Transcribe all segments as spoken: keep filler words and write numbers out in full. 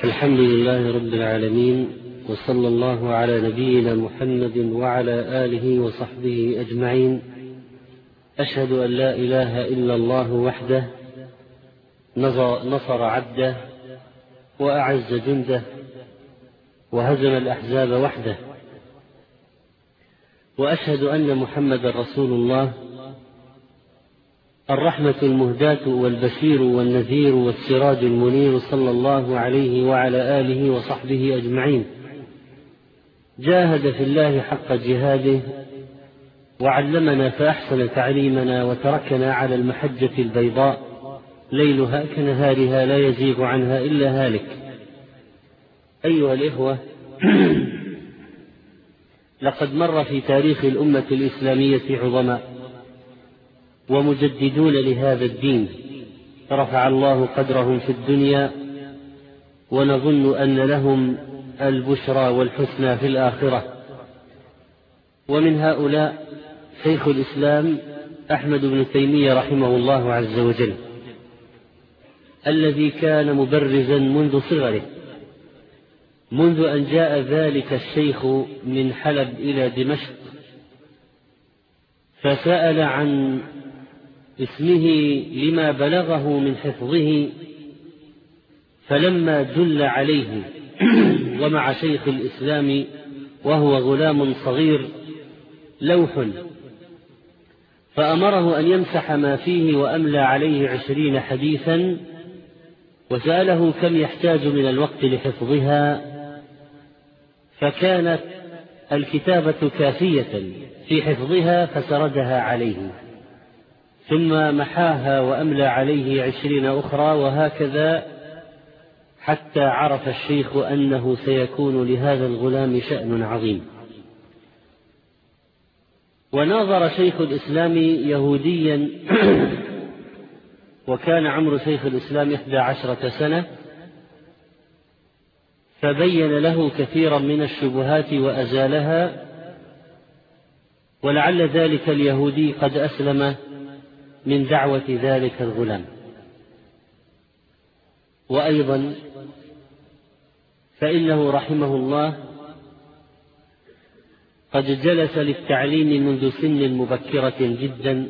الحمد لله رب العالمين، وصلى الله على نبينا محمد وعلى آله وصحبه أجمعين. أشهد أن لا إله إلا الله وحده نصر عبده وأعز جنده وهزم الأحزاب وحده، وأشهد أن محمد رسول الله، الرحمة المهداة والبشير والنذير والسراج المنير، صلى الله عليه وعلى آله وصحبه أجمعين. جاهد في الله حق جهاده وعلمنا فأحسن تعليمنا، وتركنا على المحجة البيضاء ليلها كنهارها لا يزيغ عنها إلا هالك. أيها الإخوة، لقد مر في تاريخ الأمة الإسلامية عظماء ومجددون لهذا الدين رفع الله قدرهم في الدنيا، ونظن أن لهم البشرى والحسنى في الآخرة. ومن هؤلاء شيخ الإسلام أحمد بن تيمية رحمه الله عز وجل، الذي كان مبرزا منذ صغره، منذ أن جاء ذلك الشيخ من حلب إلى دمشق فسأل عن اسمه لما بلغه من حفظه، فلما دل عليه ومع شيخ الإسلام وهو غلام صغير لوح، فأمره أن يمسح ما فيه وأملى عليه عشرين حديثا، وسأله كم يحتاج من الوقت لحفظها، فكانت الكتابة كافية في حفظها فسردها عليه، ثم محاها وأملى عليه عشرين أخرى، وهكذا حتى عرف الشيخ أنه سيكون لهذا الغلام شأن عظيم. وناظر شيخ الإسلام يهوديا وكان عمر شيخ الإسلام إحدى عشرة سنة، فبين له كثيرا من الشبهات وأزالها، ولعل ذلك اليهودي قد أسلم من دعوة ذلك الغلام. وأيضا فإنه رحمه الله قد جلس للتعليم منذ سن مبكرة جدا،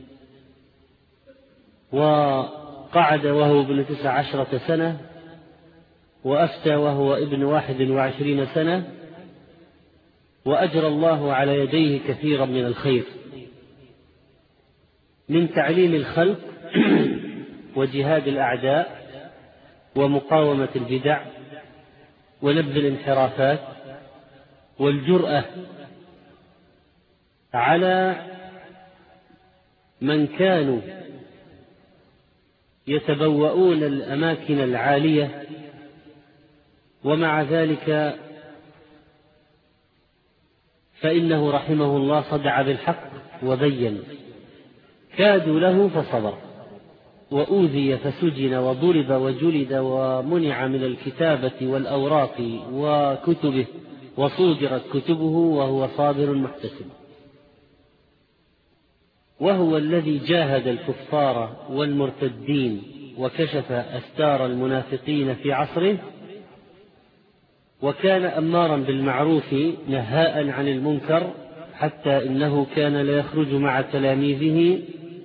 وقعد وهو ابن تسع عشرة سنة، وأفتى وهو ابن واحد وعشرين سنة، وأجرى الله على يديه كثيرا من الخير، من تعليم الخلق وجهاد الأعداء ومقاومة البدع ونبذ الانحرافات والجرأة على من كانوا يتبوؤون الأماكن العالية، ومع ذلك فإنه رحمه الله صدع بالحق وبين. كادوا له فصبر، وأوذي فسجن وضرب وجلد ومنع من الكتابة والأوراق وكتبه، وصودرت كتبه وهو صابر محتسب. وهو الذي جاهد الكفار والمرتدين وكشف أستار المنافقين في عصره، وكان أمارا بالمعروف نهاء عن المنكر، حتى إنه كان لا يخرج مع تلاميذه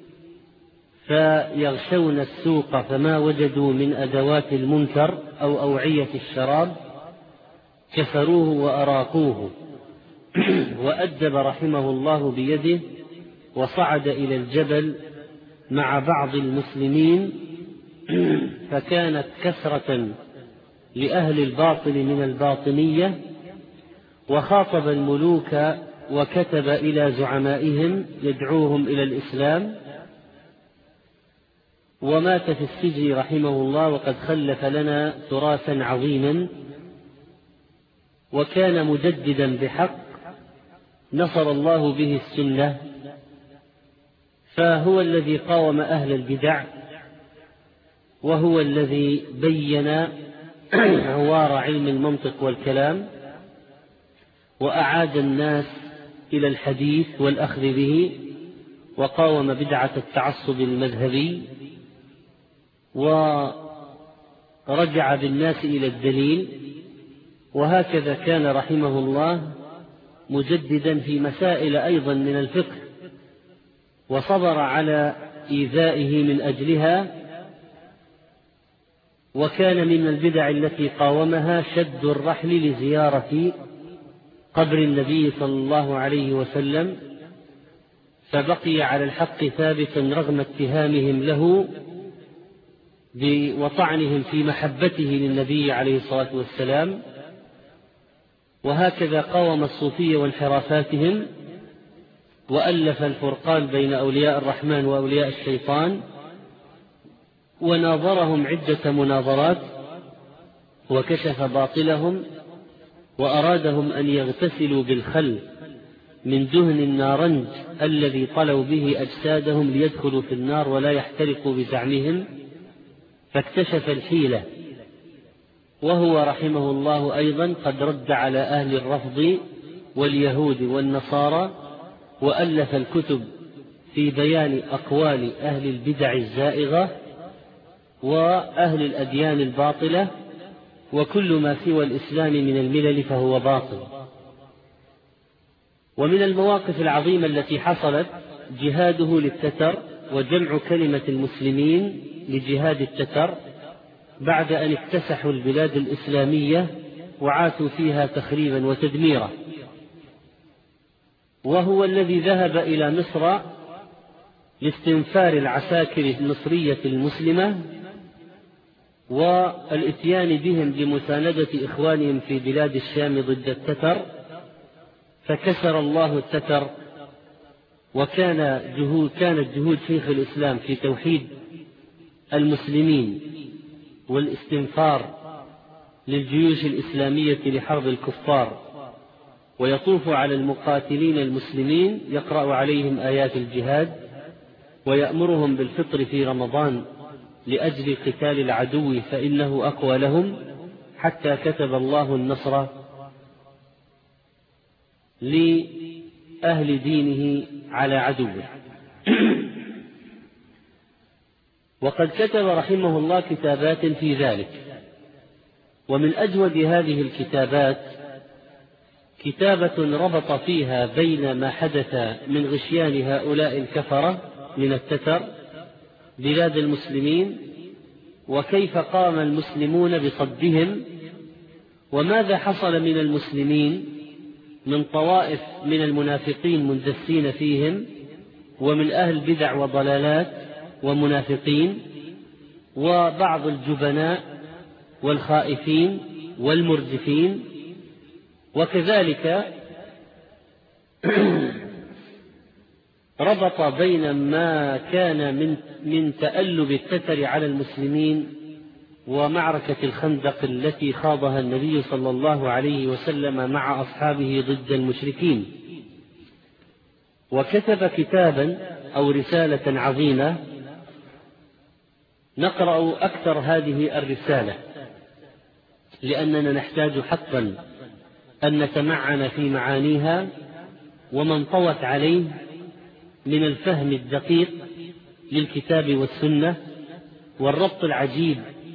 فيغشون السوق فما وجدوا من أدوات المنكر أو أوعية الشراب كسروه وأراقوه. وأدب رحمه الله بيده، وصعد إلى الجبل مع بعض المسلمين، فكانت كسرة لأهل الباطل من الباطنية، وخاطب الملوك وكتب إلى زعمائهم يدعوهم إلى الإسلام. ومات في السجن رحمه الله، وقد خلف لنا تراثا عظيما، وكان مجددا بحق نصر الله به السنة، فهو الذي قاوم أهل البدع، وهو الذي بين عوار علم المنطق والكلام، وأعاد الناس إلى الحديث والأخذ به، وقاوم بدعة التعصب المذهبي، رجع بالناس إلى الدليل، وهكذا كان رحمه الله مجددا في مسائل أيضا من الفقه، وصبر على إيذائه من أجلها. وكان من البدع التي قاومها شد الرحل لزيارة قبر النبي صلى الله عليه وسلم، فبقي على الحق ثابتا رغم اتهامهم له وطعنهم في محبته للنبي عليه الصلاة والسلام. وهكذا قاوم الصوفية وانحرافاتهم، وألف الفرقان بين أولياء الرحمن وأولياء الشيطان، وناظرهم عدة مناظرات، وكشف باطلهم، وأرادهم أن يغتسلوا بالخل من دهن النارنج الذي طلوا به أجسادهم ليدخلوا في النار ولا يحترقوا بزعمهم، فاكتشف الحيلة. وهو رحمه الله أيضا قد رد على أهل الرفض واليهود والنصارى، وألف الكتب في بيان أقوال أهل البدع الزائغة وأهل الأديان الباطلة، وكل ما سوى الإسلام من الملل فهو باطل. ومن المواقف العظيمة التي حصلت جهاده للتتر، وجمع كلمة المسلمين لجهاد التتر بعد أن اكتسحوا البلاد الإسلامية وعاتوا فيها تخريبا وتدميرا. وهو الذي ذهب إلى مصر لاستنفار العساكر المصرية المسلمة والاتيان بهم لمساندة إخوانهم في بلاد الشام ضد التتر، فكسر الله التتر. وكان جهود كانت جهود شيخ الإسلام في توحيد المسلمين والاستنفار للجيوش الإسلامية لحرب الكفار، ويطوف على المقاتلين المسلمين يقرأ عليهم آيات الجهاد، ويأمرهم بالفطر في رمضان لأجل قتال العدو فإنه أقوى لهم، حتى كتب الله النصر لأهل دينه على عدوه. وقد كتب رحمه الله كتابات في ذلك، ومن أجود هذه الكتابات كتابة ربط فيها بين ما حدث من غشيان هؤلاء الكفرة من التتر بلاد المسلمين، وكيف قام المسلمون بصدهم، وماذا حصل من المسلمين من طوائف من المنافقين مندسين فيهم، ومن أهل بدع وضلالات ومنافقين، وبعض الجبناء والخائفين والمرجفين. وكذلك ربط بين ما كان من من تألب التتر على المسلمين ومعركة الخندق التي خاضها النبي صلى الله عليه وسلم مع أصحابه ضد المشركين. وكتب كتابا أو رسالة عظيمة نقرأ أكثر هذه الرسالة، لأننا نحتاج حقا أن نتمعن في معانيها، ومن طوت عليه من الفهم الدقيق للكتاب والسنة والربط العجيب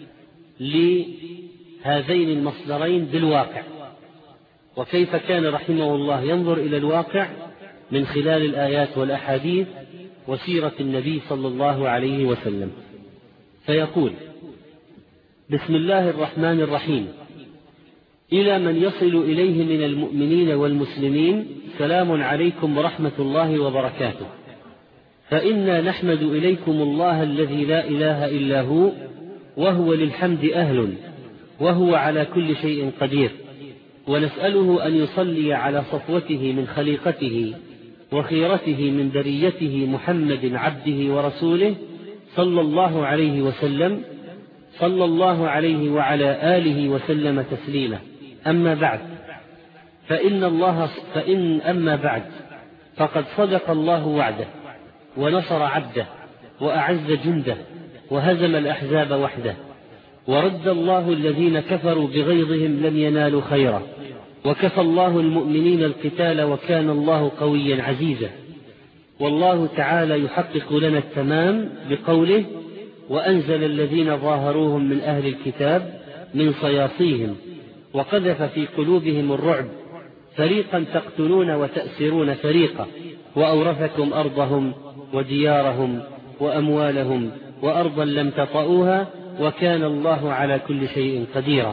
لهذين المصدرين بالواقع، وكيف كان رحمه الله ينظر إلى الواقع من خلال الآيات والأحاديث وسيرة النبي صلى الله عليه وسلم. فيقول: بسم الله الرحمن الرحيم. إلى من يصل إليه من المؤمنين والمسلمين سلام عليكم ورحمة الله وبركاته. فإنا نحمد إليكم الله الذي لا إله إلا هو، وهو للحمد أهل، وهو على كل شيء قدير، ونسأله أن يصلي على صفوته من خليقته وخيرته من بريته محمد عبده ورسوله صلى الله عليه وسلم، صلى الله عليه وعلى آله وسلم تسليما. أما بعد، فإن الله فإن أما بعد فقد صدق الله وعده، ونصر عبده، وأعز جنده، وهزم الأحزاب وحده، ورد الله الذين كفروا بغيظهم لم ينالوا خيرا، وكفى الله المؤمنين القتال، وكان الله قويا عزيزا. والله تعالى يحقق لنا التمام بقوله: وأنزل الذين ظاهروهم من أهل الكتاب من صياصيهم وقذف في قلوبهم الرعب فريقا تقتلون وتأسرون فريقا وأورثكم أرضهم وديارهم وأموالهم وأرضا لم تطئوها وكان الله على كل شيء قديرا.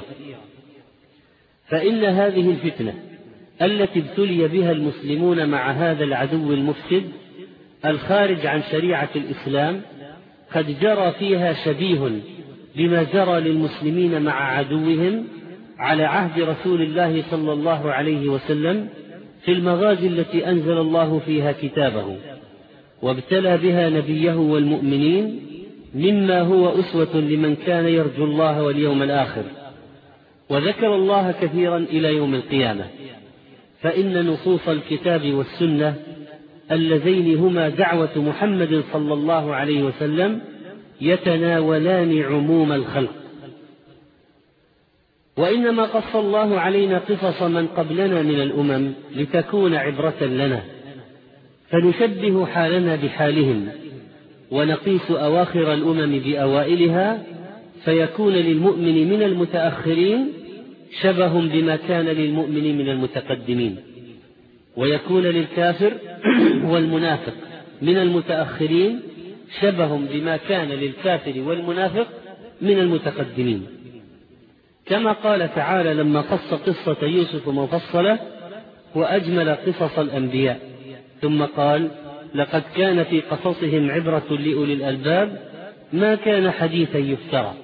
فإن هذه الفتنة التي ابتلي بها المسلمون مع هذا العدو المفسد الخارج عن شريعة الإسلام قد جرى فيها شبيه بما جرى للمسلمين مع عدوهم على عهد رسول الله صلى الله عليه وسلم في المغازي التي أنزل الله فيها كتابه وابتلى بها نبيه والمؤمنين مما هو أسوة لمن كان يرجو الله واليوم الآخر. وذكر الله كثيرا إلى يوم القيامة، فإن نصوص الكتاب والسنة اللذين هما دعوة محمد صلى الله عليه وسلم يتناولان عموم الخلق. وإنما قص الله علينا قصص من قبلنا من الأمم لتكون عبرة لنا، فنشبه حالنا بحالهم ونقيس أواخر الأمم بأوائلها، فيكون للمؤمن من المتأخرين شبه بما كان للمؤمن من المتقدمين، ويكون للكافر والمنافق من المتأخرين شبه بما كان للكافر والمنافق من المتقدمين. كما قال تعالى لما قص قصة يوسف مفصلة وأجمل قصص الأنبياء، ثم قال لقد كان في قصصهم عبرة لأولي الألباب ما كان حديثا يفترى.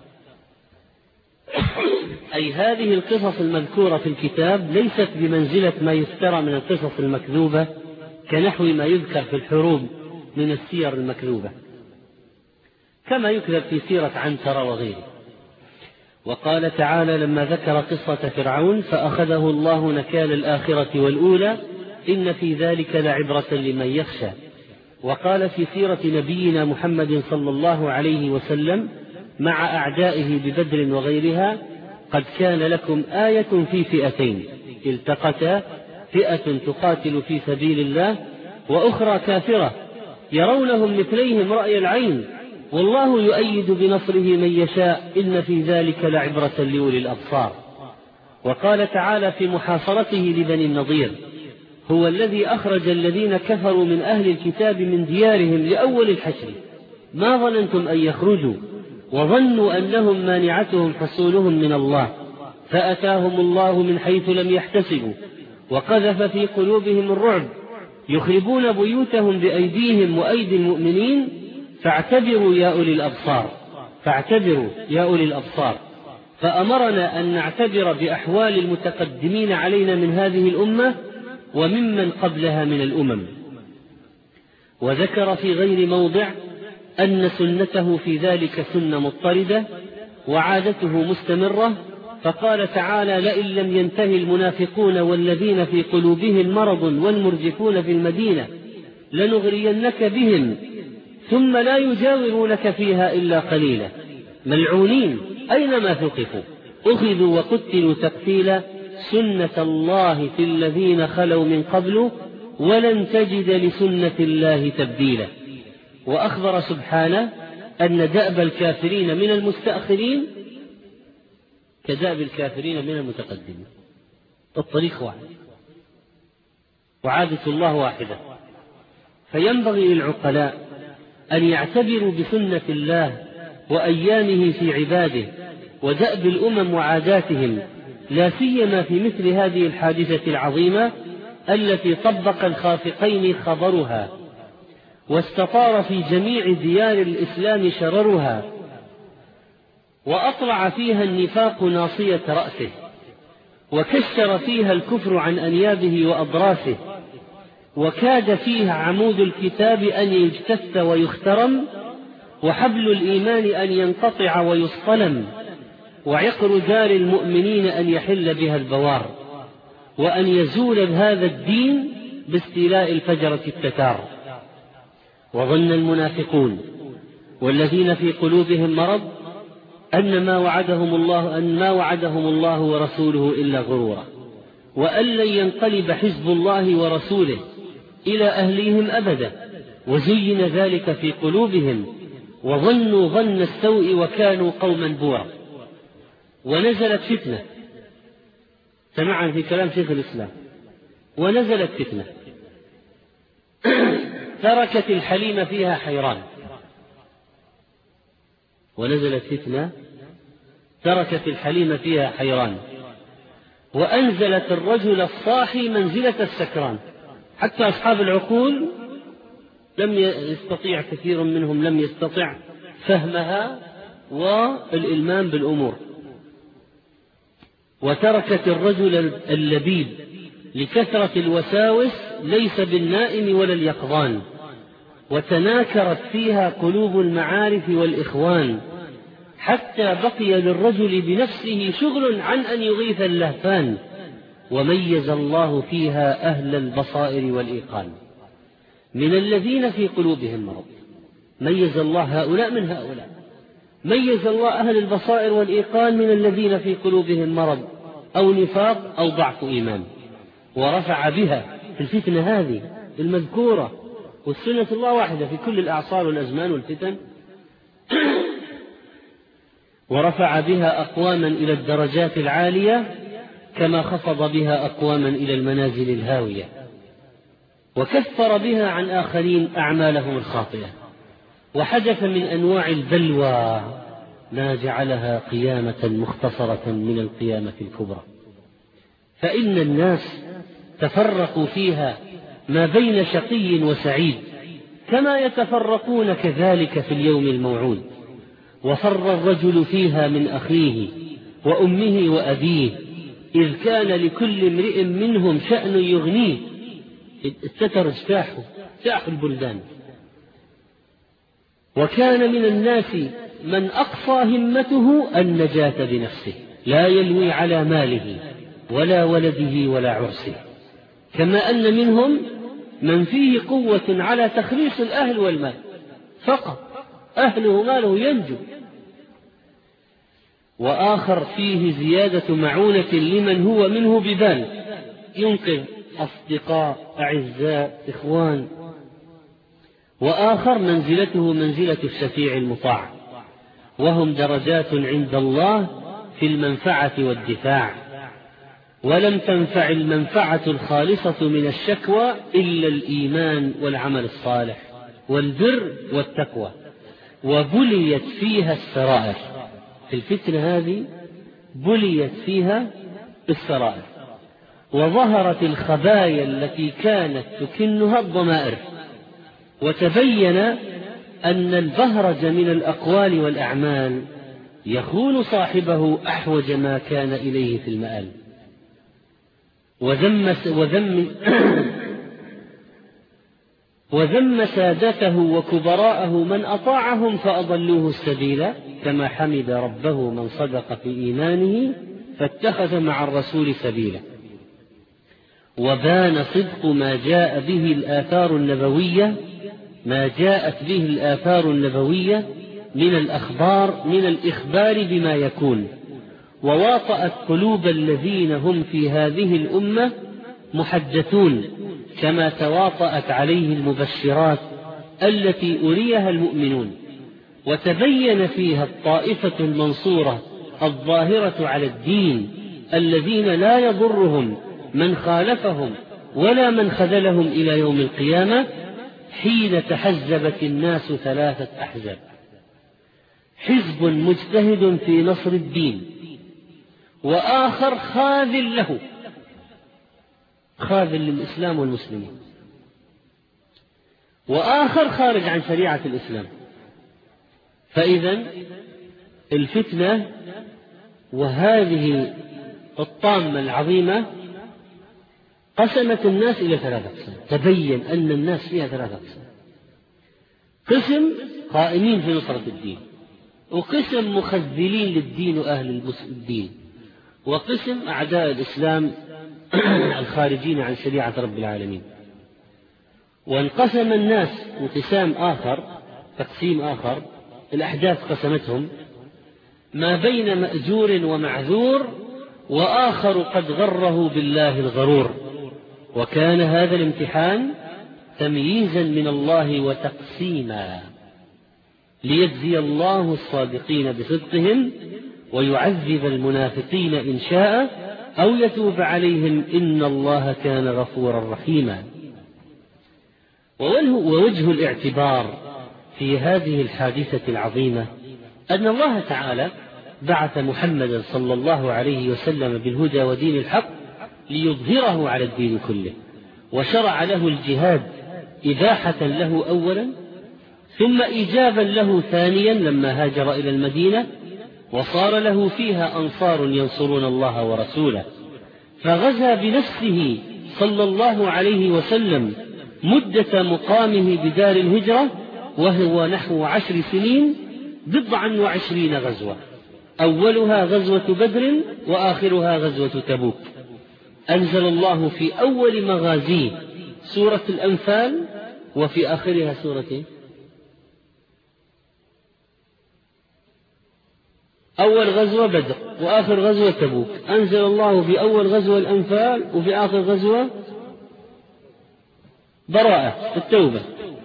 أي هذه القصص المذكورة في الكتاب ليست بمنزلة ما يفترى من القصص المكذوبة كنحو ما يذكر في الحروب من السير المكذوبة، كما يكذب في سيرة عنترة وغيره. وقال تعالى لما ذكر قصة فرعون فأخذه الله نكال الآخرة والأولى إن في ذلك لعبرة لمن يخشى. وقال في سيرة نبينا محمد صلى الله عليه وسلم مع أعدائه ببدر وغيرها قد كان لكم آية في فئتين التقتا فئة تقاتل في سبيل الله وأخرى كافرة يرونهم مثليهم رأي العين والله يؤيد بنصره من يشاء إن في ذلك لعبرة لأولي الأبصار. وقال تعالى في محاصرته لبني النضير هو الذي أخرج الذين كفروا من أهل الكتاب من ديارهم لأول الحشر ما ظننتم أن يخرجوا وظنوا أنهم مانعتهم حصولهم من الله فأتاهم الله من حيث لم يحتسبوا وقذف في قلوبهم الرعب يخربون بيوتهم بأيديهم وأيدي المؤمنين فاعتبروا يا أولي الأبصار فاعتبروا يا أولي الأبصار. فأمرنا أن نعتبر بأحوال المتقدمين علينا من هذه الأمة وممن قبلها من الأمم. وذكر في غير موضع أن سنته في ذلك سنة مضطردة وعادته مستمرة، فقال تعالى لئن لم ينتهي المنافقون والذين في قلوبهم مرض والمرجفون في المدينة لنغرينك بهم ثم لا يجاورونك فيها إلا قليلا ملعونين أينما ثقفوا أخذوا وقتلوا تقتيلا سنة الله في الذين خلوا من قبل ولن تجد لسنة الله تبديلا. وأخبر سبحانه أن دأب الكافرين من المستأخرين كدأب الكافرين من المتقدمين، الطريق واحد وعادة الله واحدة. فينبغي للعقلاء أن يعتبروا بسنة الله وأيامه في عباده ودأب الأمم وعاداتهم، لا سيما في مثل هذه الحادثة العظيمة التي طبق الخافقين خبرها واستطار في جميع ديار الإسلام شررها وأطلع فيها النفاق ناصية رأسه وكسر فيها الكفر عن أنيابه وأضراسه وكاد فيها عمود الكتاب أن يجتث ويخترم وحبل الإيمان أن ينقطع ويصطلم وعقر دار المؤمنين أن يحل بها البوار وأن يزول هذا الدين باستيلاء الفجرة التتار. وظن المنافقون والذين في قلوبهم مرض أن ما وعدهم الله أن ما وعدهم الله ورسوله إلا غرورا وأن لن ينقلب حزب الله ورسوله إلى أهليهم أبدا، وزين ذلك في قلوبهم وظنوا ظن السوء وكانوا قوما بورا. ونزلت فتنة، سمعا في كلام شيخ الإسلام، ونزلت فتنة تركت الحليم فيها حيران. ونزلت فتنة تركت الحليم فيها حيران، وأنزلت الرجل الصاحي منزلة السكران، حتى أصحاب العقول لم يستطيع كثير منهم لم يستطع فهمها والإلمام بالأمور. وتركت الرجل اللبيب لكثرة الوساوس ليس بالنائم ولا اليقظان، وتناكرت فيها قلوب المعارف والإخوان، حتى بقي للرجل بنفسه شغل عن أن يغيث اللهفان. وميز الله فيها أهل البصائر والإيقان من الذين في قلوبهم مرض. ميز الله هؤلاء من هؤلاء، ميز الله أهل البصائر والإيقان من الذين في قلوبهم مرض أو نفاق أو ضعف إيمان، ورفع بها في الفتنة هذه المذكورة. والسنة الله واحدة في كل الأعصار والأزمان والفتن ورفع بها أقواما إلى الدرجات العالية، كما خفض بها أقواما إلى المنازل الهاوية، وكفر بها عن آخرين أعمالهم الخاطئة. وحدث من أنواع البلوى ما جعلها قيامة مختصرة من القيامة الكبرى، فإن الناس تفرقوا فيها ما بين شقي وسعيد، كما يتفرقون كذلك في اليوم الموعود. وفر الرجل فيها من أخيه وأمه وأبيه، إذ كان لكل امرئ منهم شأن يغنيه. استتر اجتاحوا اجتاحوا البلدان. وكان من الناس من أقصى همته النجاة بنفسه، لا يلوي على ماله ولا ولده ولا عرسه، كما أن منهم من فيه قوة على تخليص الأهل والمال فقط، أهله ماله ينجو. وآخر فيه زيادة معونة لمن هو منه ببال، ينقذ أصدقاء أعزاء إخوان. وآخر منزلته منزلة الشفيع المطاع، وهم درجات عند الله في المنفعة والدفاع. ولم تنفع المنفعة الخالصة من الشكوى إلا الإيمان والعمل الصالح والبر والتقوى. وبليت فيها السرائر، في الفتنة هذه بليت فيها السرائر، وظهرت الخبايا التي كانت تكنها الضمائر. وتبين أن البهرج من الأقوال والأعمال يخون صاحبه أحوج ما كان إليه في المآل. وذم, وذم, وذم سادته وكبراءه من أطاعهم فأضلوه السبيل، كما حمد ربه من صدق في إيمانه فاتخذ مع الرسول سبيلا. وبان صدق ما جاء به الآثار النبوية ما جاءت به الآثار النبوية من الأخبار من الإخبار بما يكون، وواطأت قلوب الذين هم في هذه الأمة محدثون، كما تواطأت عليه المبشرات التي أريها المؤمنون. وتبين فيها الطائفة المنصورة الظاهرة على الدين، الذين لا يضرهم من خالفهم ولا من خذلهم إلى يوم القيامة، حين تحزبت الناس ثلاثة أحزاب: حزب مجتهد في نصر الدين، وآخر خاذل له، خاذل للإسلام والمسلمين، وآخر خارج عن شريعة الإسلام. فإذا الفتنة وهذه الطامة العظيمة قسمت الناس إلى ثلاثة أقسام. تبين أن الناس فيها ثلاثة أقسام: قسم قائمين في نصرة الدين، وقسم مخذلين للدين وأهل الدين، وقسم أعداء الإسلام الخارجين عن شريعة رب العالمين. وانقسم الناس انقسام آخر، تقسيم آخر، الأحداث قسمتهم ما بين مأجور ومعذور، وآخر قد غره بالله الغرور. وكان هذا الامتحان تمييزا من الله وتقسيما، ليجزي الله الصادقين بصدقهم ويعذب المنافقين إن شاء أو يتوب عليهم إن الله كان غفورا رحيما. ووجه الاعتبار في هذه الحادثة العظيمة أن الله تعالى بعث محمدا صلى الله عليه وسلم بالهدى ودين الحق ليظهره على الدين كله، وشرع له الجهاد إباحة له أولا، ثم إيجابا له ثانيا لما هاجر إلى المدينة وصار له فيها أنصار ينصرون الله ورسوله، فغزا بنفسه صلى الله عليه وسلم مدة مقامه بدار الهجرة وهو نحو عشر سنين بضعا وعشرين غزوة، أولها غزوة بدر وآخرها غزوة تبوك. أنزل الله في أول مغازيه سورة الأنفال وفي آخرها سورة أول غزوة بدر وآخر غزوة تبوك. أنزل الله في أول غزوة الأنفال وفي آخر غزوة براءة التوبة.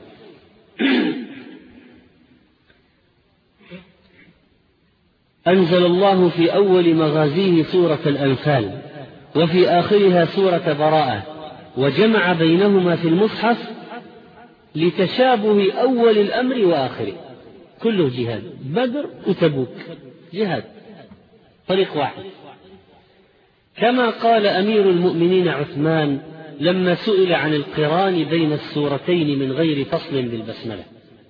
أنزل الله في أول مغازيه سورة الأنفال وفي آخرها سورة براءة، وجمع بينهما في المصحف لتشابه أول الأمر وآخره، كله جهاد، بدر وتبوك جهاد طريق واحد. كما قال أمير المؤمنين عثمان لما سئل عن القران بين السورتين من غير فصل بالبسملة: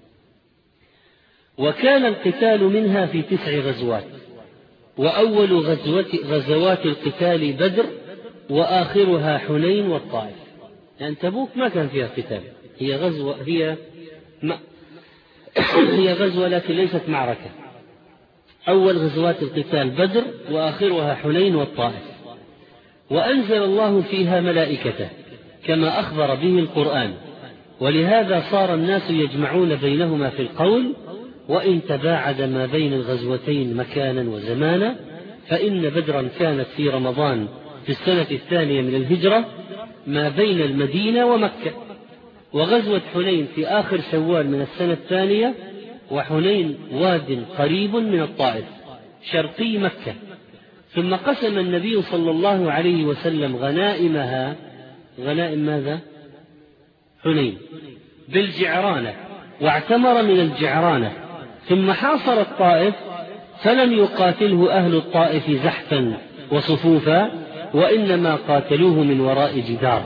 وكان القتال منها في تسع غزوات، وأول غزوة غزوات القتال بدر وآخرها حنين والطائف. يعني تبوك ما كان فيها قتال، هي غزوة هي ما هي غزوة لكن ليست معركة. أول غزوات القتال بدر وآخرها حنين والطائف. وأنزل الله فيها ملائكته كما أخبر به القرآن، ولهذا صار الناس يجمعون بينهما في القول: وإن تباعد ما بين الغزوتين مكانا وزمانا، فإن بدرا كانت في رمضان في السنة الثانية من الهجرة ما بين المدينة ومكة، وغزوة حنين في آخر شوال من السنة الثانية، وحنين واد قريب من الطائف شرقي مكة. ثم قسم النبي صلى الله عليه وسلم غنائمها، غنائم ماذا؟ حنين، بالجعرانة، واعتمر من الجعرانة، ثم حاصر الطائف فلم يقاتله أهل الطائف زحفا وصفوفا، وإنما قاتلوه من وراء جدار.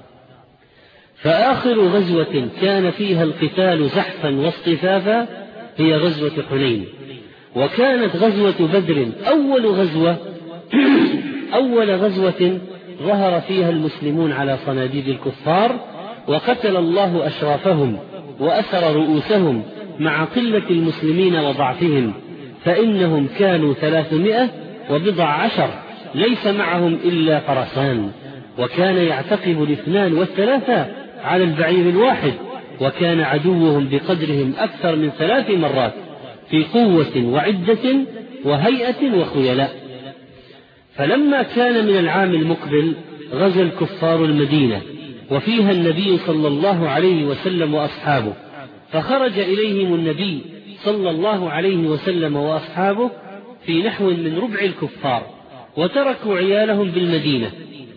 فآخر غزوة كان فيها القتال زحفا واصطفافا هي غزوة حنين. وكانت غزوة بدر أول غزوة أول غزوة ظهر فيها المسلمون على صناديد الكفار، وقتل الله أشرافهم وأسر رؤوسهم مع قلة المسلمين وضعفهم، فإنهم كانوا ثلاثمائة وبضع عشر ليس معهم إلا فرسان، وكان يعتقب الاثنان والثلاثة على البعير الواحد، وكان عدوهم بقدرهم أكثر من ثلاث مرات في قوة وعدة وهيئة وخيلاء. فلما كان من العام المقبل غزا الكفار المدينة وفيها النبي صلى الله عليه وسلم وأصحابه، فخرج إليهم النبي صلى الله عليه وسلم وأصحابه في نحو من ربع الكفار، وتركوا عيالهم بالمدينة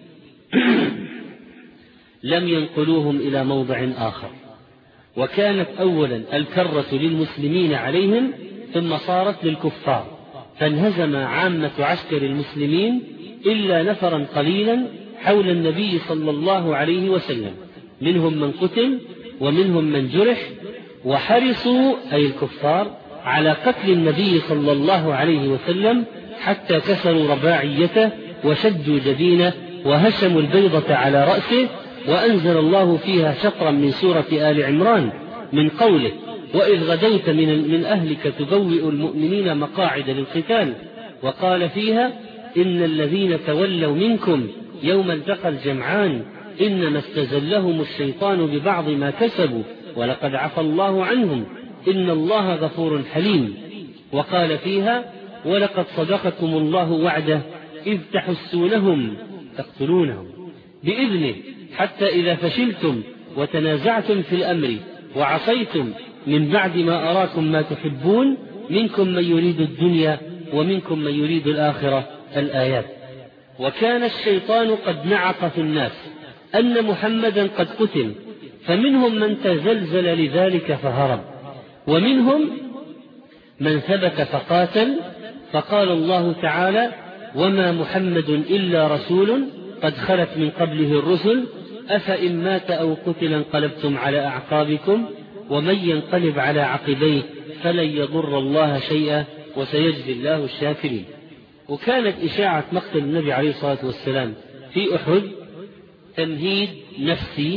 لم ينقلوهم إلى موضع آخر. وكانت أولا الكرة للمسلمين عليهم ثم صارت للكفار، فانهزم عامة عسكر المسلمين إلا نفرا قليلا حول النبي صلى الله عليه وسلم، منهم من قتل ومنهم من جرح، وحرصوا أي الكفار على قتل النبي صلى الله عليه وسلم حتى كسروا رباعيته وشدوا جبينه وهشموا البيضة على رأسه. وأنزل الله فيها شطرا من سورة آل عمران من قوله: وإذ غدوت من, من أهلك تبوئ المؤمنين مقاعد للقتال. وقال فيها: إن الذين تولوا منكم يوم التقى الجمعان إنما استزلهم الشيطان ببعض ما كسبوا ولقد عفى الله عنهم إن الله غفور حليم. وقال فيها: ولقد صدقكم الله وعده إذ تحسونهم تقتلونهم بإذنه حتى إذا فشلتم وتنازعتم في الأمر وعصيتم من بعد ما أراكم ما تحبون منكم من يريد الدنيا ومنكم من يريد الآخرة الآيات. وكان الشيطان قد نعق في الناس أن محمدا قد قتل، فمنهم من تزلزل لذلك فهرب، ومنهم من ثبت فقاتل، فقال الله تعالى: وما محمد إلا رسول قد خلت من قبله الرسل أفإن مات أو قتل انقلبتم على أعقابكم ومن ينقلب على عقبيه فلن يضر الله شيئا وسيجزي الله الشاكرين. وكانت إشاعة مقتل النبي عليه الصلاة والسلام في أحد تمهيد نفسي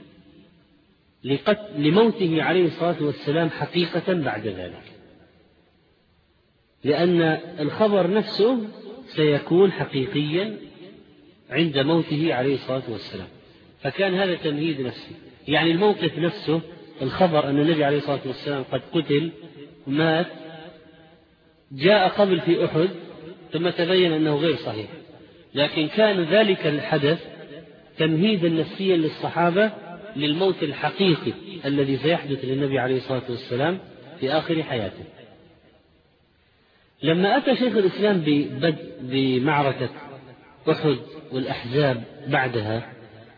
لموته عليه الصلاة والسلام حقيقة بعد ذلك، لأن الخبر نفسه سيكون حقيقيا عند موته عليه الصلاة والسلام، فكان هذا تمهيد نفسي. يعني الموقف نفسه، الخبر أن النبي عليه الصلاة والسلام قد قتل ومات، جاء قبل في أحد ثم تبين أنه غير صحيح، لكن كان ذلك الحدث تمهيدا نفسيا للصحابة للموت الحقيقي الذي سيحدث للنبي عليه الصلاة والسلام في آخر حياته. لما أتى شيخ الإسلام ببدء بمعركة أحد والأحزاب بعدها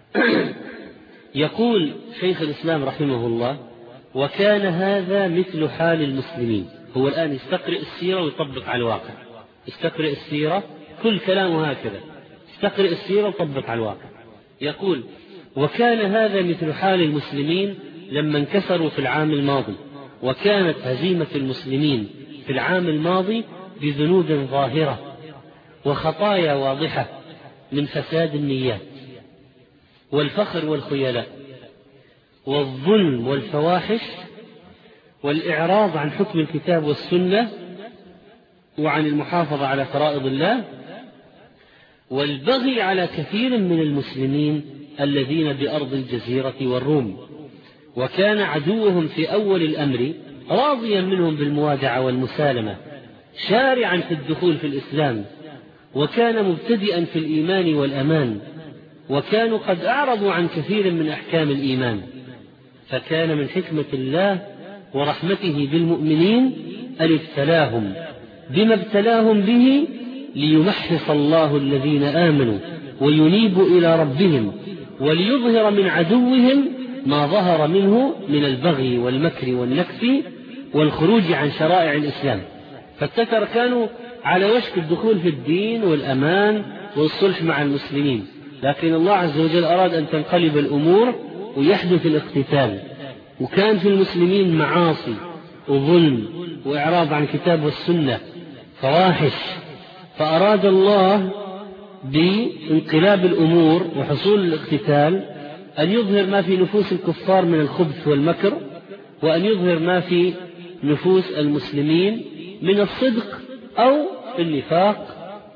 يقول شيخ الإسلام رحمه الله: وكان هذا مثل حال المسلمين. هو الآن يستقرئ السيرة ويطبق على الواقع، يستقرئ السيرة، كل كلامه هكذا، يستقرئ السيرة ويطبق على الواقع. يقول: وكان هذا مثل حال المسلمين لما انكسروا في العام الماضي، وكانت هزيمة المسلمين في العام الماضي بذنوب ظاهرة وخطايا واضحة من فساد النيات والفخر والخيلاء والظلم والفواحش والإعراض عن حكم الكتاب والسنة وعن المحافظة على فرائض الله والبغي على كثير من المسلمين الذين بأرض الجزيرة والروم. وكان عدوهم في أول الأمر راضيا منهم بالموادعة والمسالمة، شارعا في الدخول في الإسلام، وكان مبتدئا في الإيمان والأمان، وكانوا قد أعرضوا عن كثير من أحكام الإيمان. فكان من حكمة الله ورحمته بالمؤمنين أن ابتلاهم بما ابتلاهم به ليمحص الله الذين آمنوا وينيبوا إلى ربهم وليظهر من عدوهم ما ظهر منه من البغي والمكر والنكس والخروج عن شرائع الإسلام. فالتتر كانوا على وشك الدخول في الدين والأمان والصلح مع المسلمين، لكن الله عز وجل أراد أن تنقلب الأمور ويحدث الاقتتال، وكان في المسلمين معاصي وظلم وإعراض عن الكتاب والسنة فواحش، فأراد الله بانقلاب الأمور وحصول الاقتتال أن يظهر ما في نفوس الكفار من الخبث والمكر، وأن يظهر ما في نفوس المسلمين من الصدق أو النفاق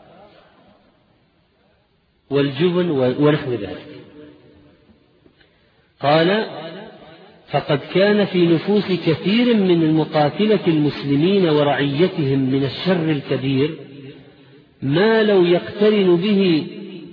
والجبن ونحو ذلك. قال: فقد كان في نفوس كثير من المقاتلة المسلمين ورعيتهم من الشر الكبير ما لو يقترن به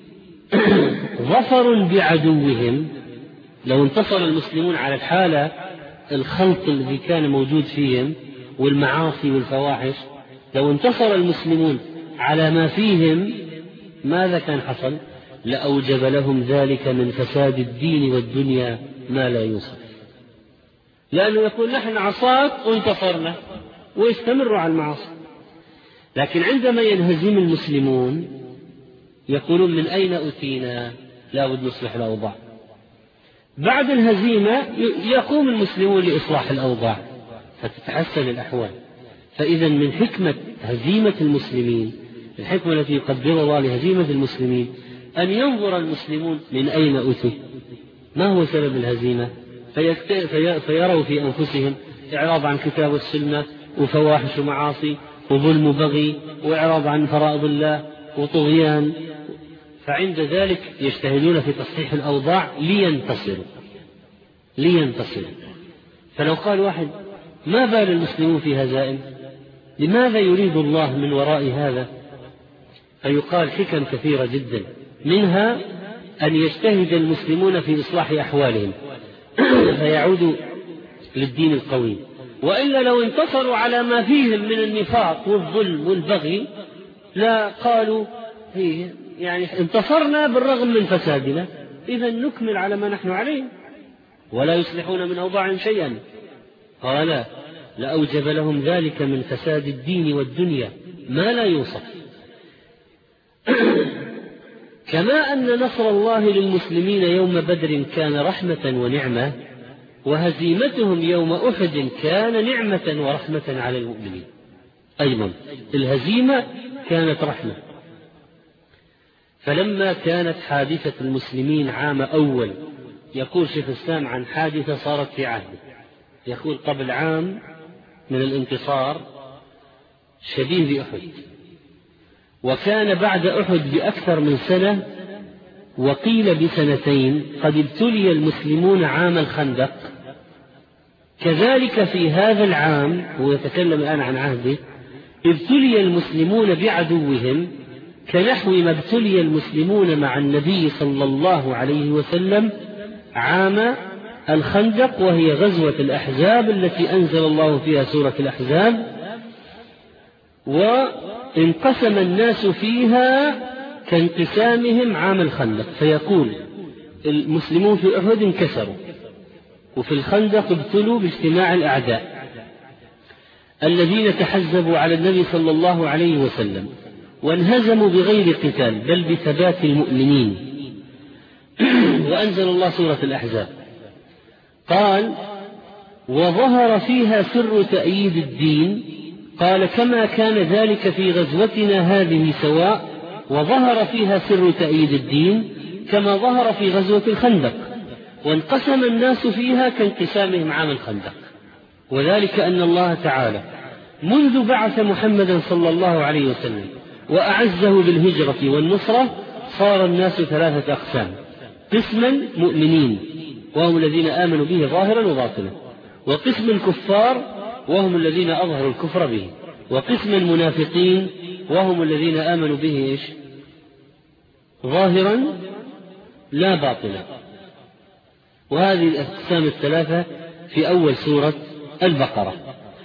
ظفر بعدوهم. لو انتصر المسلمون على الحالة الخلط الذي كان موجود فيهم والمعاصي والفواحش، لو انتصر المسلمون على ما فيهم ماذا كان حصل؟ لأوجب لهم ذلك من فساد الدين والدنيا ما لا يوصف، لأنه يقول نحن عصاة وانتصرنا ويستمروا على المعاصي. لكن عندما ينهزم المسلمون يقولون من أين أتينا؟ لا بد نصلح الأوضاع. بعد الهزيمة يقوم المسلمون لإصلاح الأوضاع فتتحسن الأحوال. فإذا من حكمة هزيمة المسلمين، الحكمة التي يقدر الله لهزيمة المسلمين، أن ينظر المسلمون من أين أتوا، ما هو سبب الهزيمة، فيروا في أنفسهم إعراض عن كتاب السنة وفواحش ومعاصي وظلم وبغي وإعراض عن فرائض الله وطغيان، فعند ذلك يجتهدون في تصحيح الأوضاع لينتصروا لينتصروا فلو قال واحد: ما بال المسلمون في هزائم؟ لماذا يريد الله من وراء هذا؟ فيقال حكم كثيرة جدا، منها أن يجتهد المسلمون في إصلاح أحوالهم فيعود للدين القويم، وإلا لو انتصروا على ما فيهم من النفاق والظلم والبغي لا قالوا يعني انتصرنا بالرغم من فسادنا، إذا نكمل على ما نحن عليه ولا يصلحون من أوضاعهم شيئا. قال لأوجب لهم ذلك من فساد الدين والدنيا ما لا يوصف. كما أن نصر الله للمسلمين يوم بدر كان رحمة ونعمة، وهزيمتهم يوم أحد كان نعمة ورحمة على المؤمنين. أيضا الهزيمة كانت رحمة. فلما كانت حادثة المسلمين عام أول، يقول شيخ الإسلام عن حادثة صارت في عهده، يقول قبل عام من الانتصار شبيه بأحد، وكان بعد أحد بأكثر من سنة وقيل بسنتين قد ابتلي المسلمون عام الخندق. كذلك في هذا العام، هو يتكلم الآن عن عهده، ابتلي المسلمون بعدوهم كنحو ما ابتلي المسلمون مع النبي صلى الله عليه وسلم عام الخندق، وهي غزوة الأحزاب التي أنزل الله فيها سورة الأحزاب، وانقسم الناس فيها كانقسامهم عام الخندق. فيقول المسلمون في أحد انكسروا، وفي الخندق ابتلوا باجتماع الأعداء الذين تحزبوا على النبي صلى الله عليه وسلم، وانهزموا بغير قتال بل بثبات المؤمنين. وأنزل الله سورة الأحزاب. قال وظهر فيها سر تأييد الدين، قال كما كان ذلك في غزوتنا هذه سواء، وظهر فيها سر تأييد الدين كما ظهر في غزوة الخندق، وانقسم الناس فيها كانقسامهم عام الخندق. وذلك أن الله تعالى منذ بعث محمدا صلى الله عليه وسلم وأعزه بالهجرة والنصرة صار الناس ثلاثة أقسام: قسما مؤمنين وهم الذين آمنوا به ظاهرا وباطنا، وقسم كفار وهم الذين أظهروا الكفر به، وقسم منافقين وهم الذين آمنوا به إيش؟ ظاهرا لا باطنا. وهذه الأقسام الثلاثة في أول سورة البقرة.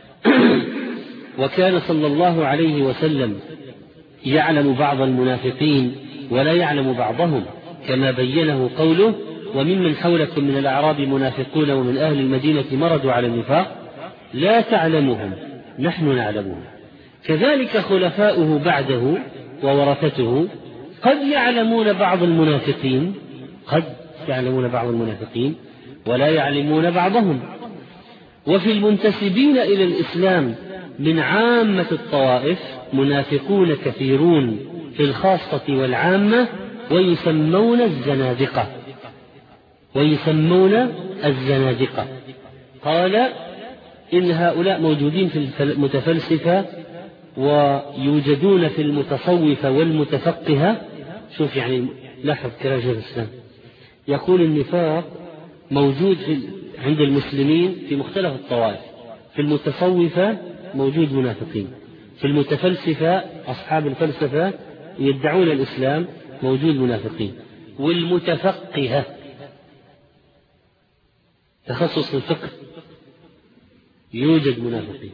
وكان صلى الله عليه وسلم يعلم بعض المنافقين ولا يعلم بعضهم، كما بينه قوله وممن حولكم من الأعراب منافقون ومن أهل المدينة مرضوا على النفاق لا تعلمهم نحن نعلمهم. كذلك خلفاؤه بعده وورثته قد يعلمون بعض المنافقين قد يعلمون بعض المنافقين ولا يعلمون بعضهم. وفي المنتسبين إلى الإسلام من عامة الطوائف منافقون كثيرون في الخاصة والعامة، ويسمون الزنادقة ويسمون الزنادقة. قال إن هؤلاء موجودين في المتفلسفة ويوجدون في المتصوفة والمتفقهة. شوف يعني لاحظ كلام شيخ الإسلام، يقول النفاق موجود في عند المسلمين في مختلف الطوائف. في المتصوفة موجود منافقين، في المتفلسفة أصحاب الفلسفة يدعون الإسلام موجود منافقين، والمتفقهة تخصص الفقه يوجد منافقين.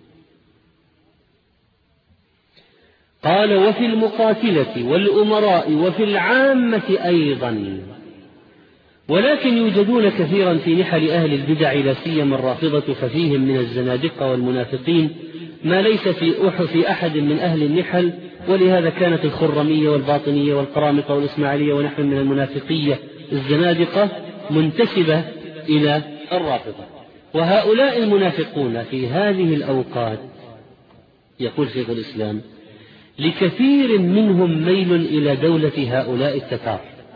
قال وفي المقاتلة والأمراء وفي العامة أيضا، ولكن يوجدون كثيرا في نحل أهل البدع لا سيما الرافضة، ففيهم من الزنادقة والمنافقين ما ليس في أحد في أحد من أهل النحل. ولهذا كانت الخرمية والباطنية والقرامطة والإسماعيلية ونحن من المنافقية الزنادقة منتسبة إلى الرافضة. وهؤلاء المنافقون في هذه الأوقات يقول شيخ الإسلام لكثير منهم ميل إلى دولة هؤلاء التتار،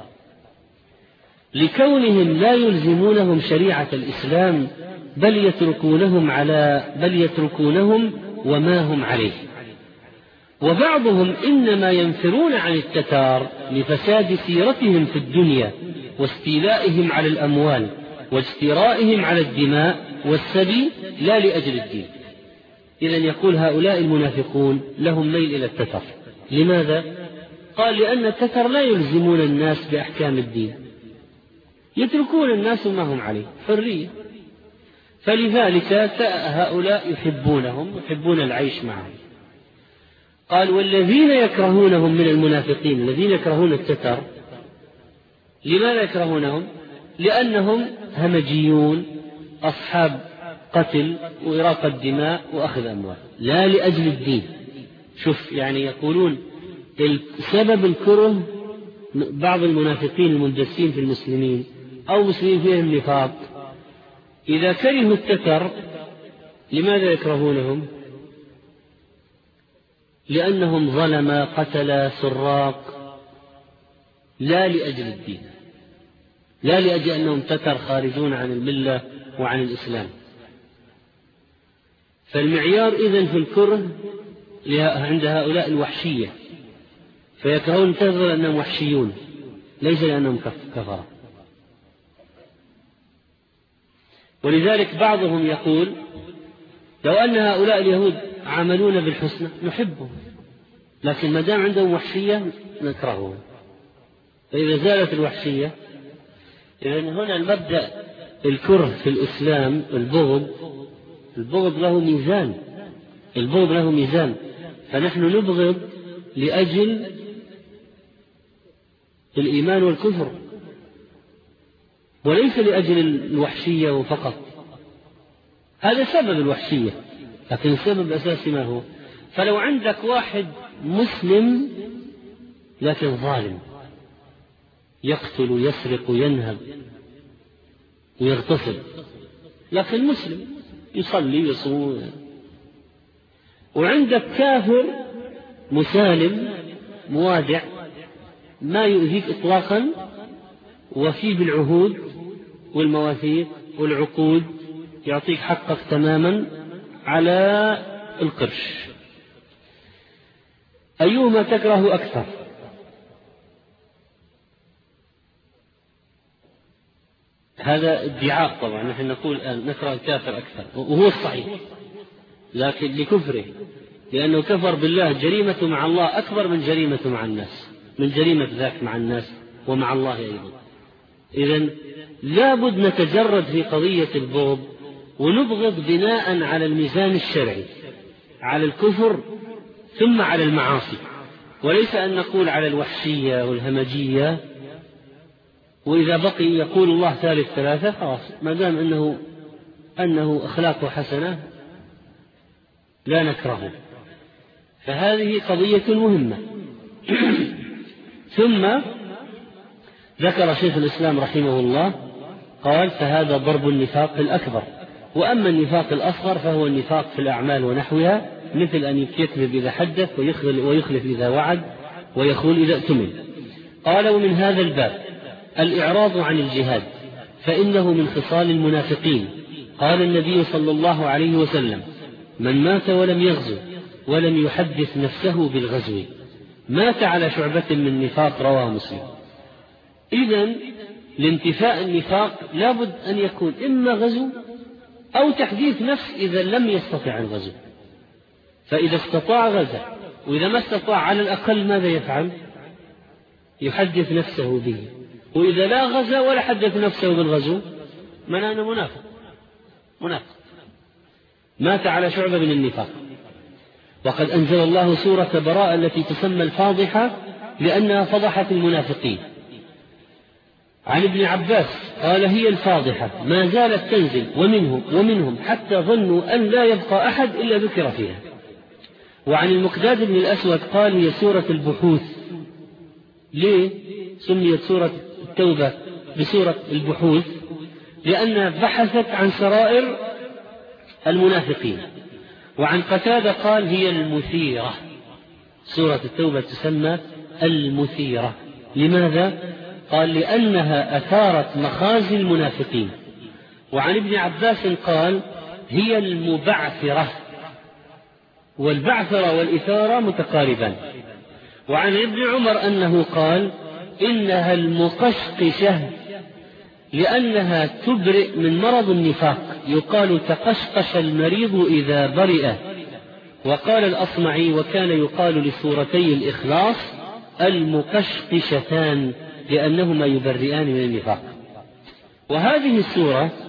لكونهم لا يلزمونهم شريعة الإسلام بل يتركونهم على بل يتركونهم وما هم عليه. وبعضهم إنما ينفرون عن التتار لفساد سيرتهم في الدنيا واستيلائهم على الأموال واجترائهم على الدماء والسبي لا لأجل الدين. إذن يقول هؤلاء المنافقون لهم ميل إلى التتر. لماذا؟ قال لأن التتر لا يلزمون الناس بأحكام الدين، يتركون الناس ما هم عليه حرية. فلذلك هؤلاء يحبونهم، يحبون العيش معهم. قال والذين يكرهونهم من المنافقين، الذين يكرهون التتر، لماذا يكرهونهم؟ لأنهم همجيون، أصحاب قتل وإراقة الدماء وأخذ أموال، لا لأجل الدين. شوف يعني يقولون سبب الكره بعض المنافقين المندسين في المسلمين أو مسلمين فيهم نفاق، إذا كرهوا التتر لماذا يكرهونهم؟ لأنهم ظلم قتل سراق، لا لأجل الدين، لا لأجل أنهم تتر خارجون عن الملة وعن الإسلام. فالمعيار إذن في الكره عند هؤلاء الوحشية، فيكرهون التتر لأنهم وحشيون ليس لأنهم كفرة. ولذلك بعضهم يقول لو أن هؤلاء اليهود عملون بالحسنى نحبهم، لكن ما دام عندهم وحشية نكرههم. فإذا زالت الوحشية، إذن هنا المبدأ الكره في الإسلام البغض، البغض له ميزان، البغض له ميزان. فنحن نبغض لأجل الإيمان والكفر وليس لأجل الوحشية فقط. هذا سبب الوحشية، لكن السبب الأساسي ما هو؟ فلو عندك واحد مسلم لكن ظالم، يقتل ويسرق وينهب ويغتصب، لكن مسلم يصلي ويصوم، وعندك كافر مسالم موادع ما يؤذيك إطلاقا وفي بالعهود والمواثيق والعقود يعطيك حقك تماما على القرش، أيهما تكره أكثر؟ هذا ادعاء طبعا، نحن نقول نكره الكافر أكثر وهو الصحيح، لكن لكفره، لأنه كفر بالله جريمته مع الله أكبر من جريمته مع الناس، من جريمة ذاك مع الناس ومع الله أيضا. إذن لا بد نتجرد في قضية البغض ونبغض بناء على الميزان الشرعي، على الكفر ثم على المعاصي، وليس أن نقول على الوحشية والهمجية وإذا بقي يقول الله ثالث ثلاثة خلاص، ما دام أنه, أنه أخلاقه حسنة لا نكرهه. فهذه قضية مهمة. ثم ذكر شيخ الإسلام رحمه الله قال فهذا ضرب النفاق الأكبر، وأما النفاق الأصغر فهو النفاق في الأعمال ونحوها، مثل أن يكذب إذا حدث ويخلف إذا وعد ويخون إذا اؤتمن. قال ومن هذا الباب الإعراض عن الجهاد، فإنه من خصال المنافقين. قال النبي صلى الله عليه وسلم من مات ولم يغزو ولم يحدث نفسه بالغزو مات على شعبة من نفاق، رواه مسلم. إذن لانتفاء النفاق لابد أن يكون إما غزو أو تحديث نفس إذا لم يستطع الغزو، فإذا استطاع غزا، وإذا ما استطاع على الأقل ماذا يفعل؟ يحدث نفسه به. وإذا لا غزا ولا حدث نفسه بالغزو من أنا منافق، منافق مات على شعبة من النفاق. وقد أنزل الله سورة براءة التي تسمى الفاضحة لأنها فضحت المنافقين. عن ابن عباس قال هي الفاضحة ما زالت تنزل ومنهم, ومنهم حتى ظنوا أن لا يبقى أحد إلا ذكر فيها. وعن المقداد بن الأسود قال هي سورة البحوث. ليه سميت سورة التوبة بسورة البحوث؟ لأنها بحثت عن سرائر المنافقين. وعن قتادة قال هي المثيرة، سورة التوبة تسمى المثيرة. لماذا؟ قال لأنها أثارت مخازي المنافقين. وعن ابن عباس قال هي المبعثرة، والبعثرة والإثارة متقاربان. وعن ابن عمر أنه قال إنها المقشقشة لأنها تبرئ من مرض النفاق، يقال تقشقش المريض إذا برئ. وقال الأصمعي وكان يقال لسورتي الإخلاص المقشقشتان لأنهما يبرئان من النفاق. وهذه السورة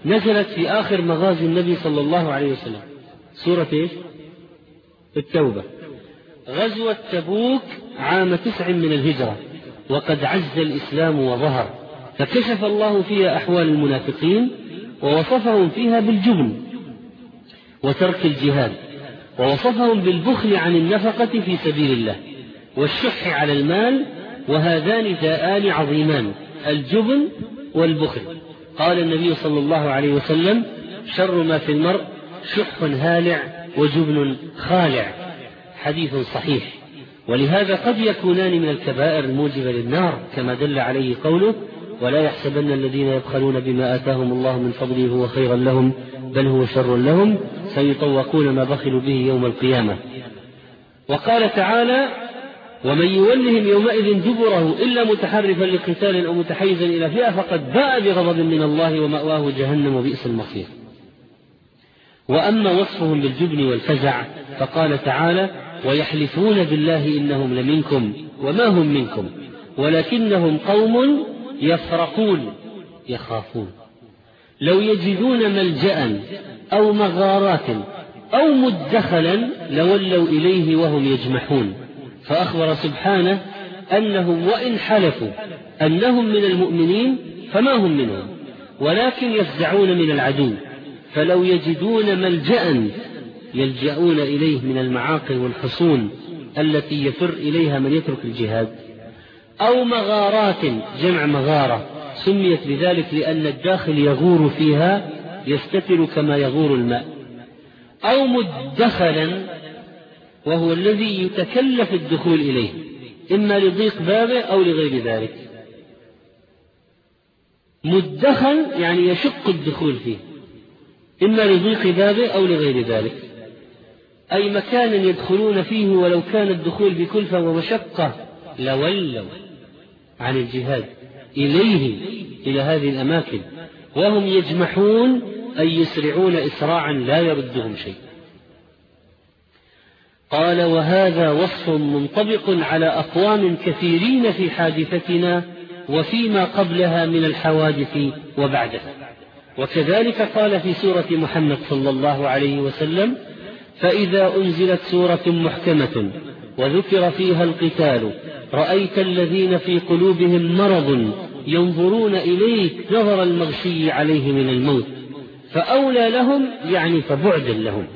نزلت في آخر مغازي النبي صلى الله عليه وسلم، سورة إيش؟ التوبة. غزوة تبوك عام تسع من الهجرة، وقد عز الإسلام وظهر، فكشف الله فيها أحوال المنافقين ووصفهم فيها بالجبن وترك الجهاد، ووصفهم بالبخل عن النفقة في سبيل الله والشح على المال، وهذان داءان عظيمان، الجبن والبخل. قال النبي صلى الله عليه وسلم: شر ما في المرء شح هالع وجبن خالع، حديث صحيح. ولهذا قد يكونان من الكبائر الموجبة للنار، كما دل عليه قوله: ولا يحسبن الذين يبخلون بما آتاهم الله من فضله هو خيرا لهم بل هو شر لهم سيطوقون ما بخلوا به يوم القيامة. وقال تعالى: ومن يولهم يومئذ دبره إلا متحرفا لقتال أو متحيزا إلى فئة فقد باء بغضب من الله ومأواه جهنم وبئس المصير. وأما وصفهم بالجبن والفزع فقال تعالى: ويحلفون بالله إنهم لمنكم وما هم منكم ولكنهم قوم يفرقون يخافون لو يجدون ملجأ أو مغارات أو مدخلا لولوا إليه وهم يجمحون. فأخبر سبحانه أنهم وإن حلفوا أنهم من المؤمنين فما هم منهم، ولكن يفزعون من العدو، فلو يجدون ملجأ يلجأون إليه من المعاقل والحصون التي يفر إليها من يترك الجهاد، أو مغارات جمع مغارة سميت بذلك لأن الداخل يغور فيها يستتر كما يغور الماء، أو مدخلا وهو الذي يتكلف الدخول إليه إما لضيق بابه أو لغير ذلك. مدخل يعني يشق الدخول فيه إما لضيق بابه أو لغير ذلك، أي مكان يدخلون فيه ولو كان الدخول بكلفة ومشقة لولوا عن الجهاد إليه إلى هذه الأماكن وهم يجمحون أي يسرعون إسراعا لا يردهم شيء. قال: وهذا وصف منطبق على أقوام كثيرين في حادثتنا وفيما قبلها من الحوادث وبعدها. وكذلك قال في سورة محمد صلى الله عليه وسلم: فإذا أنزلت سورة محكمة وذكر فيها القتال رأيت الذين في قلوبهم مرض ينظرون إليك نظر المغشي عليه من الموت فأولى لهم يعني فبعدا لهم.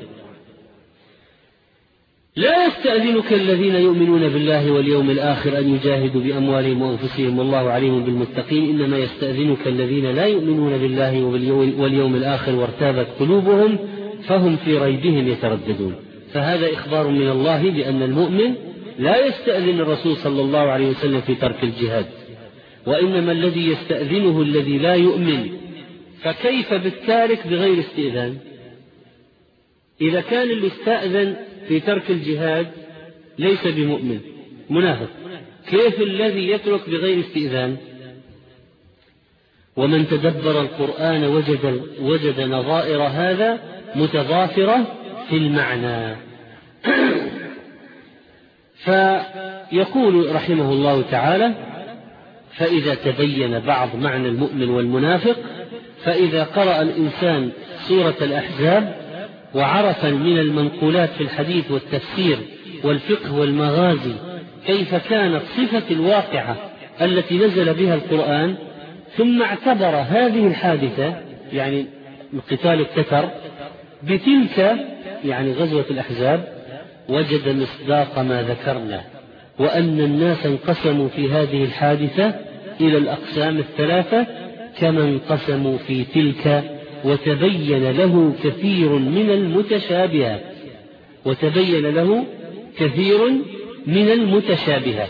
لا يستأذنك الذين يؤمنون بالله واليوم الآخر أن يجاهدوا بأموالهم وأنفسهم والله عليم بالمتقين، إنما يستأذنك الذين لا يؤمنون بالله واليوم الآخر وارتابت قلوبهم فهم في ريبهم يترددون. فهذا إخبار من الله بأن المؤمن لا يستأذن الرسول صلى الله عليه وسلم في ترك الجهاد، وإنما الذي يستأذنه الذي لا يؤمن. فكيف بالتارك بغير استئذان؟ إذا كان اللي استأذن في ترك الجهاد ليس بمؤمن منافق، كيف الذي يترك بغير استئذان؟ ومن تدبر القرآن وجد, وجد نظائر هذا متضافرة في المعنى. فيقول رحمه الله تعالى: فإذا تبين بعض معنى المؤمن والمنافق، فإذا قرأ الإنسان سورة الأحزاب وعرف من المنقولات في الحديث والتفسير والفقه والمغازي كيف كانت صفة الواقعة التي نزل بها القرآن، ثم اعتبر هذه الحادثة يعني قتال التتر بتلك يعني غزوة الأحزاب، وجد مصداق ما ذكرنا، وأن الناس انقسموا في هذه الحادثة إلى الأقسام الثلاثة كما انقسموا في تلك، وتبين له كثير من المتشابهات وتبين له كثير من المتشابهات.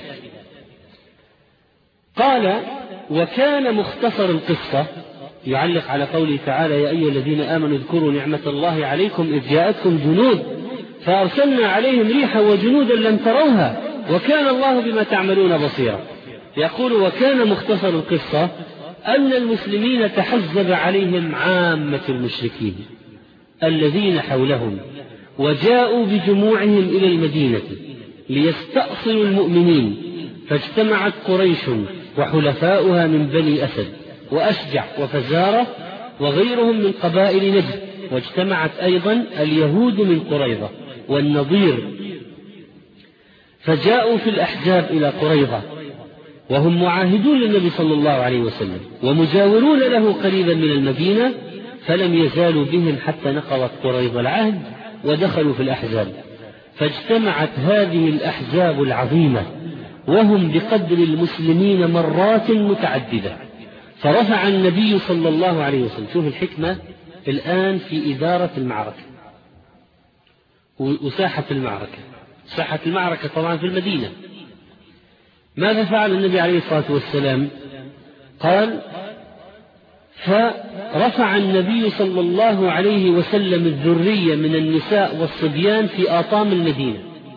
قال: وكان مختصر القصة يعلق على قوله تعالى: يا أيها الذين آمنوا اذكروا نعمة الله عليكم إذ جاءتكم جنود فأرسلنا عليهم ريحا وجنودا لم تروها وكان الله بما تعملون بصيرا. يقول: وكان مختصر القصة أن المسلمين تحزب عليهم عامة المشركين الذين حولهم وجاءوا بجموعهم إلى المدينة ليستأصلوا المؤمنين، فاجتمعت قريش وحلفاؤها من بني أسد وأشجع وفزارة وغيرهم من قبائل نجد، واجتمعت أيضا اليهود من قريظة والنضير، فجاءوا في الأحزاب إلى قريظة وهم معاهدون للنبي صلى الله عليه وسلم ومجاورون له قريبا من المدينة، فلم يزالوا بهم حتى نقضت قريظة العهد ودخلوا في الأحزاب. فاجتمعت هذه الأحزاب العظيمة وهم بقدر المسلمين مرات متعددة، فرفع النبي صلى الله عليه وسلم، شوف الحكمة الآن في إدارة المعركة وساحة المعركة. ساحة المعركة طبعا في المدينة. ماذا فعل النبي عليه الصلاة والسلام؟ قال: فرفع النبي صلى الله عليه وسلم الذرية من النساء والصبيان في آطام المدينة،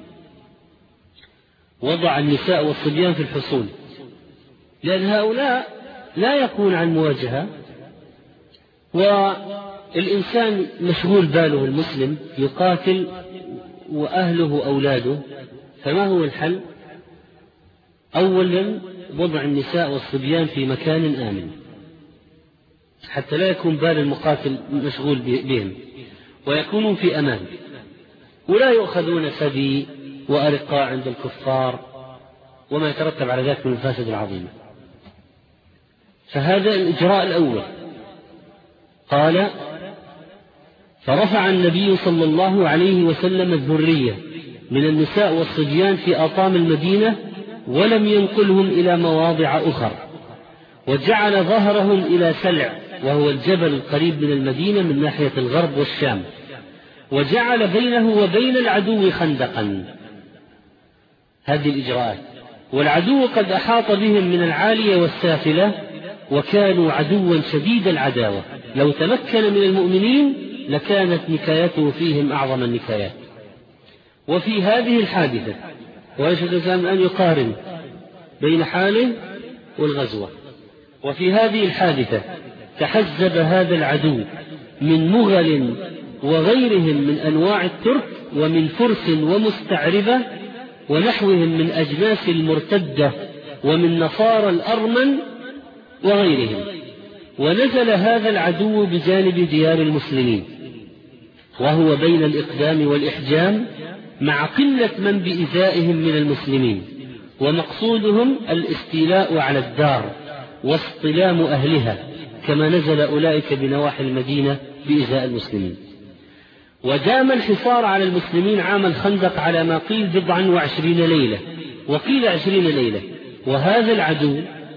وضع النساء والصبيان في الحصون، لأن هؤلاء لا يكون عن مواجهة، والإنسان مشغول باله المسلم يقاتل وأهله أولاده، فما هو الحل؟ أولا وضع النساء والصبيان في مكان آمن حتى لا يكون بال المقاتل مشغول بهم، ويكونوا في أمان، ولا يؤخذون سبي وأرقاء عند الكفار وما يترتب على ذلك من المفاسد العظيمة. فهذا الإجراء الأول. قال: فرفع النبي صلى الله عليه وسلم الذرية من النساء والصبيان في أطام المدينة ولم ينقلهم إلى مواضع أخرى، وجعل ظهرهم إلى سلع وهو الجبل القريب من المدينة من ناحية الغرب والشام، وجعل بينه وبين العدو خندقا. هذه الإجراءات. والعدو قد أحاط بهم من العالية والسافلة، وكانوا عدوا شديد العداوة، لو تمكن من المؤمنين لكانت نكايته فيهم أعظم النكايات. وفي هذه الحادثة ويشهد الإسلام أن يقارن بين حاله والغزوة. وفي هذه الحادثة تحزب هذا العدو من مغل وغيرهم من أنواع الترك ومن فرس ومستعربة ونحوهم من أجناس المرتدة ومن نصارى الأرمن وغيرهم، ونزل هذا العدو بجانب ديار المسلمين وهو بين الإقدام والإحجام، مع قلة من بإزائهم من المسلمين، ومقصودهم الاستيلاء على الدار واصطلام أهلها، كما نزل أولئك بنواحي المدينة بإزاء المسلمين. ودام الحصار على المسلمين عام الخندق على ما قيل بضعا وعشرين ليلة وقيل عشرين ليلة. وهذا العدو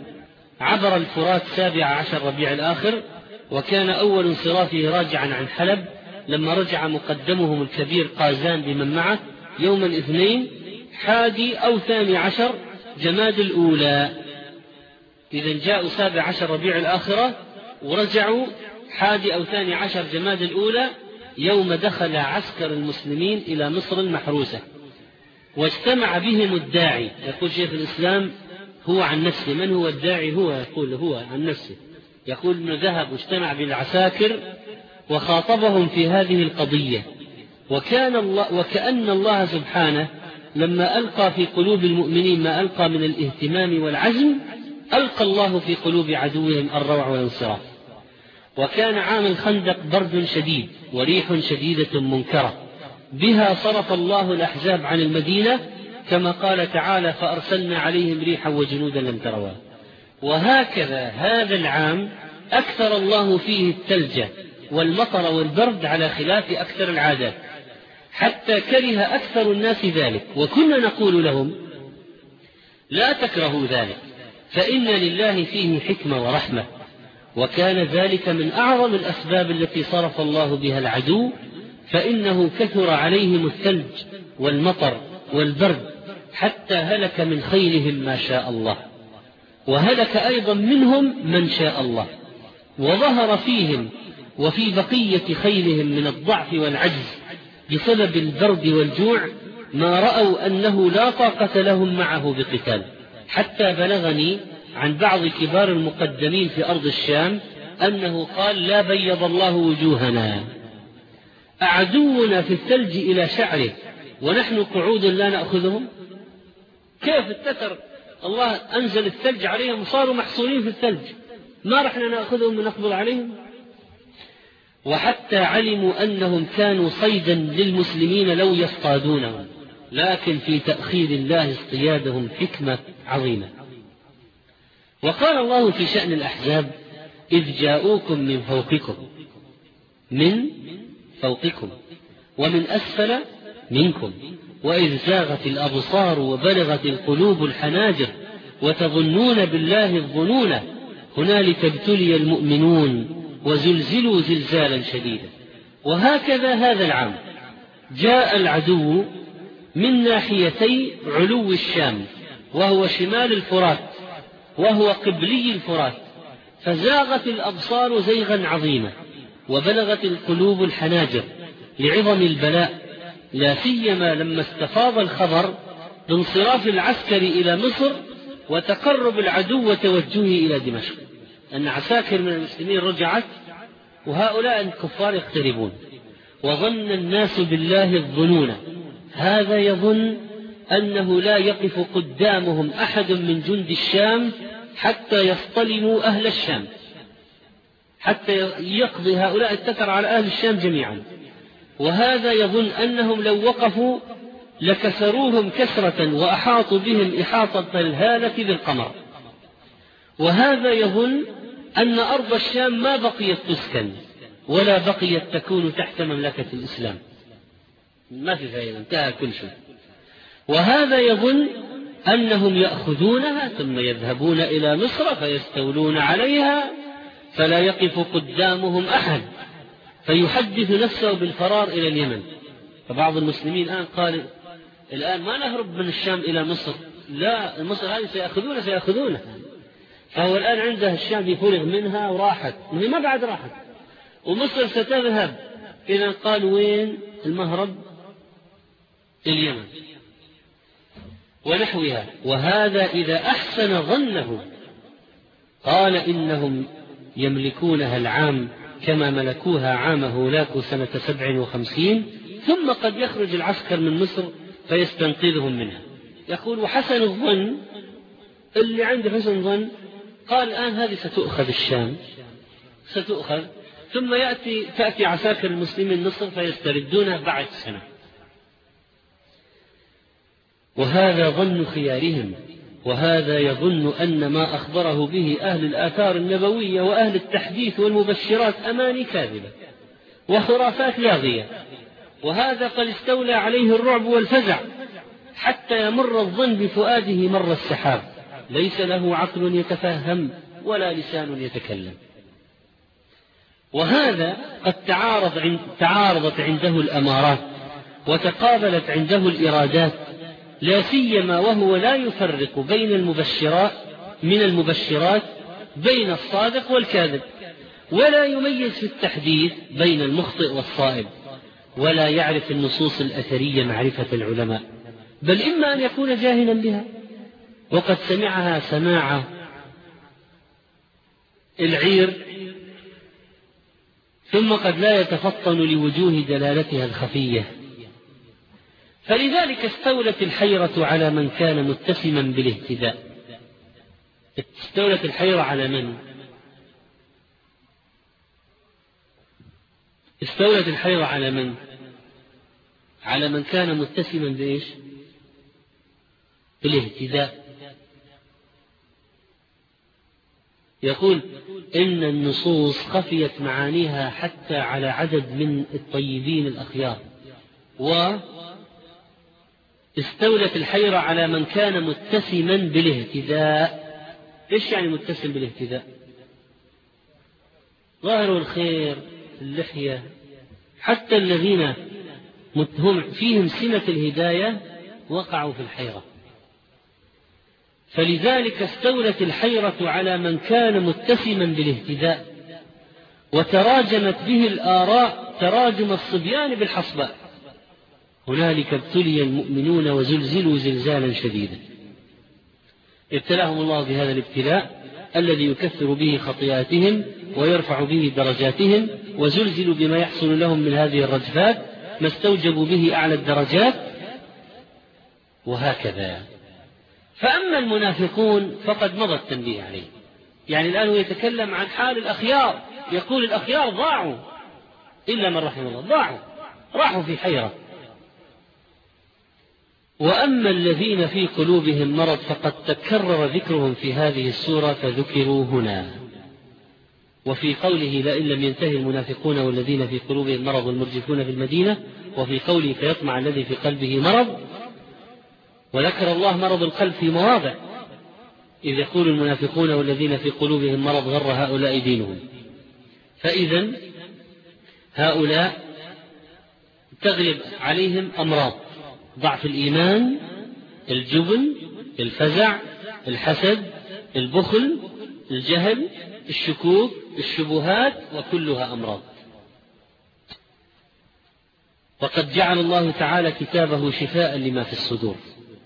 عبر الفرات سابع عشر ربيع الآخر، وكان أول انصرافه راجعا عن حلب، لما رجع مقدمهم الكبير قازان بمن معه يوم الاثنين حادي أو ثاني عشر جماد الأولى. إذا جاءوا سابع عشر ربيع الآخرة ورجعوا حادي أو ثاني عشر جماد الأولى يوم دخل عسكر المسلمين إلى مصر المحروسة. واجتمع بهم الداعي، يقول شيخ الإسلام هو عن نفسه. من هو الداعي؟ هو يقول هو عن نفسه، يقول انه ذهب واجتمع بالعساكر وخاطبهم في هذه القضية. وكان الله وكأن الله سبحانه لما ألقى في قلوب المؤمنين ما ألقى من الاهتمام والعزم، ألقى الله في قلوب عدوهم الروع والانصراف. وكان عام الخندق برد شديد وريح شديدة منكرة، بها صرف الله الأحزاب عن المدينة، كما قال تعالى: فأرسلنا عليهم ريحا وجنودا لم تروها. وهكذا هذا العام أكثر الله فيه الثلج والمطر والبرد على خلاف أكثر العادات، حتى كره أكثر الناس ذلك. وكنا نقول لهم: لا تكرهوا ذلك، فإن لله فيه حكمة ورحمة. وكان ذلك من أعظم الأسباب التي صرف الله بها العدو، فإنه كثر عليهم الثلج والمطر والبرد حتى هلك من خيلهم ما شاء الله، وهلك أيضا منهم من شاء الله، وظهر فيهم وفي بقية خيلهم من الضعف والعجز بسبب البرد والجوع ما رأوا أنه لا طاقة لهم معه بقتال، حتى بلغني عن بعض كبار المقدمين في أرض الشام أنه قال: لا بيض الله وجوهنا، أعدونا في الثلج إلى شعره ونحن قعود لا نأخذهم. كيف التتر الله أنزل الثلج عليهم وصاروا محصورين في الثلج، ما رحنا نأخذهم ونقبض عليهم؟ وحتى علموا أنهم كانوا صيدا للمسلمين لو يصطادونهم، لكن في تأخير الله اصطيادهم حكمة عظيمة. وقال الله في شأن الأحزاب: إذ جاءوكم من فوقكم من فوقكم ومن أسفل منكم وإذ زاغت الأبصار وبلغت القلوب الحناجر وتظنون بالله الظنون هنالك ابتلي المؤمنون وزلزلوا زلزالا شديدا. وهكذا هذا العام جاء العدو من ناحيتي علو الشام، وهو شمال الفرات وهو قبلي الفرات، فزاغت الأبصار زيغا عظيما وبلغت القلوب الحناجر لعظم البلاء، لا سيما لما استفاض الخبر بانصراف العسكر إلى مصر وتقرب العدو وتوجهه إلى دمشق، أن عساكر من المسلمين رجعت وهؤلاء الكفار يقتربون. وظن الناس بالله الظنون، هذا يظن أنه لا يقف قدامهم أحد من جند الشام حتى يصطلموا أهل الشام، حتى يقضي هؤلاء التتر على أهل الشام جميعا. وهذا يظن أنهم لو وقفوا لكسروهم كسرة وأحاطوا بهم إحاطة الهالة بالقمر. وهذا يظن أن أرض الشام ما بقيت تسكن ولا بقيت تكون تحت مملكة الإسلام، ما في فائدة، انتهى كل شيء. وهذا يظن أنهم يأخذونها ثم يذهبون إلى مصر فيستولون عليها فلا يقف قدامهم أحد، فيحدث نفسه بالفرار إلى اليمن. فبعض المسلمين الآن قال الآن ما نهرب من الشام إلى مصر، لا، مصر هذه سيأخذونها سيأخذونها فهو الآن عنده الشام يفرغ منها وراحت، وهي ما بعد راحت، ومصر ستذهب. إذا قال وين المهرب؟ اليمن ونحوها. وهذا إذا أحسن ظنه قال إنهم يملكونها العام كما ملكوها عام هولاك سنة سبع وخمسين، ثم قد يخرج العسكر من مصر فيستنقذهم منها. يقول وحسن الظن اللي عنده حسن ظن قال الآن هذه ستؤخذ الشام ستؤخذ، ثم يأتي تأتي عساكر المسلمين مصر فيستردونها بعد سنة. وهذا ظن خيارهم. وهذا يظن أن ما أخبره به أهل الآثار النبوية وأهل التحديث والمبشرات أماني كاذبة وخرافات لاغية. وهذا قد استولى عليه الرعب والفزع حتى يمر الظن بفؤاده مر السحاب، ليس له عقل يتفهم ولا لسان يتكلم. وهذا قد تعارض عند تعارضت عنده الأمارات وتقابلت عنده الإرادات، لا سيما وهو لا يفرق بين المبشرات من المبشرات بين الصادق والكاذب، ولا يميز في التحديث بين المخطئ والصائب، ولا يعرف النصوص الأثرية معرفة العلماء، بل إما أن يكون جاهلا بها وقد سمعها سماع العير، ثم قد لا يتفطن لوجوه دلالتها الخفية. فلذلك استولت الحيرة على من كان متسما بالاهتداء. استولت الحيرة على من؟ استولت الحيرة على من؟ على من كان متسما بإيش؟ بالاهتداء. يقول إن النصوص خفيت معانيها حتى على عدد من الطيبين الأخيار، واستولت الحيرة على من كان متسما بالاهتداء. إيش يعني متسم بالاهتداء؟ ظاهر الخير، اللحية، حتى الذين هم فيهم سمة الهداية وقعوا في الحيرة. فلذلك استولت الحيرة على من كان متسما بالاهتداء، وتراجمت به الآراء تراجم الصبيان بالحصباء. هنالك ابتلي المؤمنون وزلزلوا زلزالا شديدا. ابتلاهم الله بهذا الابتلاء الذي يكثر به خطيئاتهم ويرفع به درجاتهم، وزلزلوا بما يحصل لهم من هذه الرجفات ما استوجبوا به أعلى الدرجات. وهكذا. فأما المنافقون فقد مضى التنبيه عليه. يعني الآن هو يتكلم عن حال الأخيار، يقول الأخيار ضاعوا، إلا من رحم الله، ضاعوا راحوا في حيرة. وأما الذين في قلوبهم مرض فقد تكرر ذكرهم في هذه السورة فذكروا هنا. وفي قوله لئن لم ينتهي المنافقون والذين في قلوبهم مرض والمرجفون في المدينة، وفي قوله فيطمع الذي في قلبه مرض، وذكر الله مرض القلب في مواضع، إذ يقول المنافقون والذين في قلوبهم مرض غر هؤلاء دينهم. فإذا هؤلاء تغلب عليهم أمراض: ضعف الإيمان، الجبن، الفزع، الحسد، البخل، الجهل، الشكوك، الشبهات، وكلها أمراض. وقد جعل الله تعالى كتابه شفاء لما في الصدور،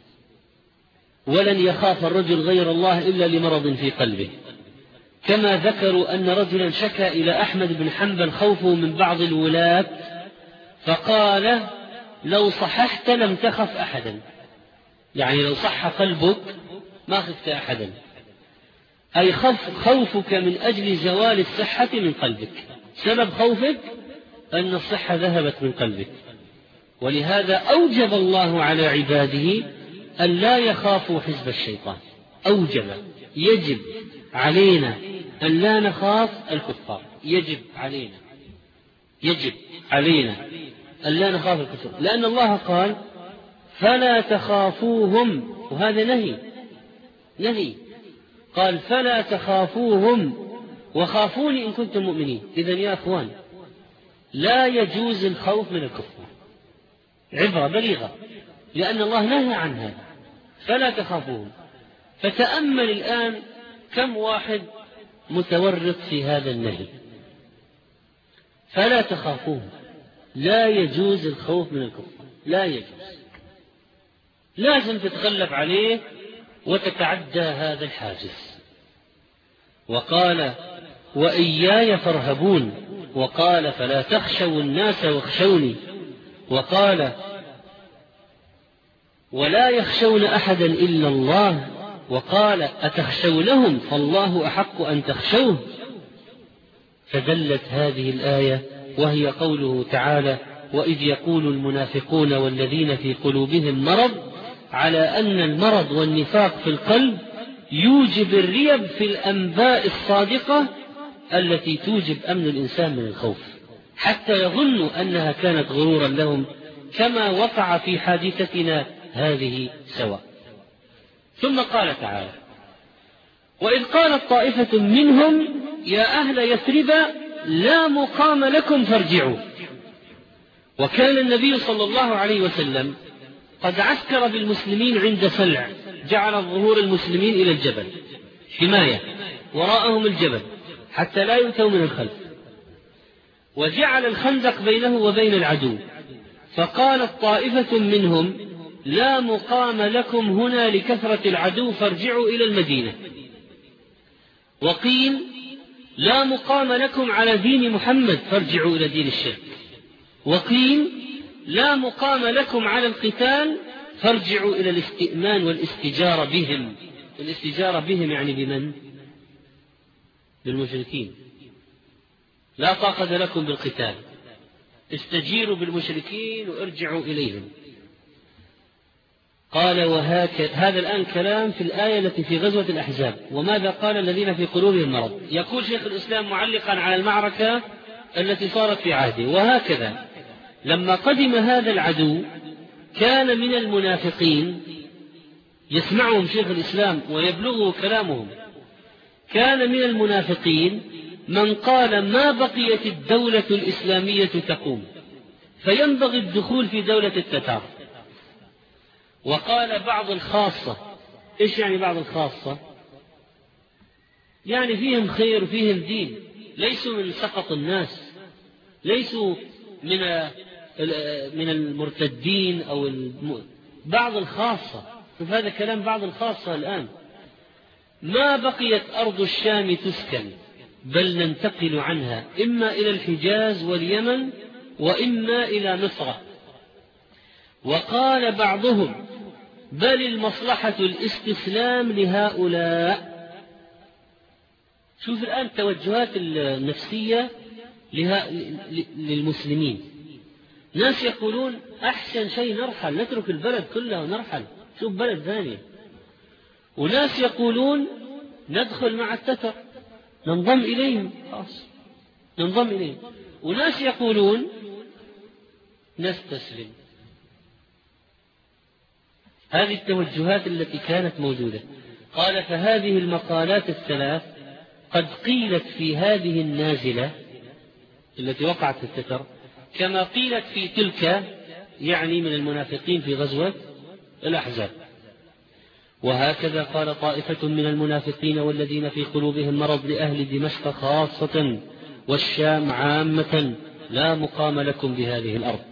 ولن يخاف الرجل غير الله إلا لمرض في قلبه. كما ذكروا أن رجلا شكى إلى أحمد بن حنبل خوفه من بعض الولاة فقال: لو صححت لم تخف أحدا، يعني لو صح قلبك ما خفت أحدا، أي خوفك من أجل زوال الصحة من قلبك، سبب خوفك أن الصحة ذهبت من قلبك. ولهذا أوجب الله على عباده أن لا يخافوا حزب الشيطان، أوجب، يجب علينا أن لا نخاف الكفار، يجب علينا يجب علينا أن لا نخاف الكفار، لأن الله قال: فلا تخافوهم، وهذا نهي نهي قال: فلا تخافوهم وخافوني إن كنتم مؤمنين. إذن يا أخوان، لا يجوز الخوف من الكفار، عبرة بليغة، لأن الله نهى عن هذا، فلا تخافوهم. فتأمل الآن كم واحد متورط في هذا النهي. فلا تخافوهم، لا يجوز الخوف من الكفار، لا يجوز، لازم تتغلب عليه وتتعدى هذا الحاجز. وقال: وإياي فارهبون، وقال: فلا تخشوا الناس واخشوني، وقال: ولا يخشون أحدا إلا الله، وقال: أتخشونهم فالله أحق أن تخشوه. فدلت هذه الآية وهي قوله تعالى: وإذ يقول المنافقون والذين في قلوبهم مرض، على أن المرض والنفاق في القلب يوجب الريب في الأنباء الصادقة التي توجب أمن الإنسان من الخوف، حتى يظنوا أنها كانت غرورا لهم، كما وقع في حادثتنا هذه سواء. ثم قال تعالى: وإذ قالت طائفة منهم يا أهل يثرب لا مقام لكم فارجعوا. وكان النبي صلى الله عليه وسلم قد عسكر بالمسلمين عند سلع، جعل ظهور المسلمين إلى الجبل حماية، وراءهم الجبل حتى لا يؤتوا من الخلف، وجعل الخندق بينه وبين العدو. فقالت طائفة منهم لا مقام لكم هنا لكثرة العدو فارجعوا إلى المدينة. وقيل لا مقام لكم على دين محمد فارجعوا إلى دين الشرك. وقيل لا مقام لكم على القتال فارجعوا إلى الاستئمان والاستجارة بهم. الاستجارة بهم يعني بمن؟ بالمشركين. لا طاقة لكم بالقتال، استجيروا بالمشركين وارجعوا إليهم. قال: وهكذا. هذا الآن كلام في الآية التي في غزوة الأحزاب. وماذا قال الذين في قلوبهم مرض؟ يقول شيخ الإسلام معلقا على المعركة التي صارت في عهده: وهكذا لما قدم هذا العدو كان من المنافقين، يسمعهم شيخ الإسلام ويبلغه كلامهم، كان من المنافقين من قال ما بقيت الدولة الإسلامية تقوم فينبغي الدخول في دولة التتار. وقال بعض الخاصة. إيش يعني بعض الخاصة؟ يعني فيهم خير وفيهم دين، ليسوا من سقط الناس، ليسوا من من المرتدين أو الم... بعض الخاصة. شوف هذا كلام بعض الخاصة الآن: ما بقيت أرض الشام تسكن بل ننتقل عنها إما إلى الحجاز واليمن وإما إلى مصر. وقال بعضهم بل المصلحة الاستسلام لهؤلاء. شوف الآن التوجهات النفسية للمسلمين. ناس يقولون أحسن شيء نرحل، نترك البلد كله ونرحل شوف بلد ثانية. وناس يقولون ندخل مع التتر ننضم إليهم خلاص ننضم إليهم. وناس يقولون نستسلم. هذه التوجهات التي كانت موجودة. قال فهذه المقالات الثلاث قد قيلت في هذه النازلة التي وقعت في التتر كما قيلت في تلك، يعني من المنافقين في غزوة الأحزاب. وهكذا قال طائفة من المنافقين والذين في قلوبهم مرض لأهل دمشق خاصة والشام عامة لا مقام لكم بهذه الأرض.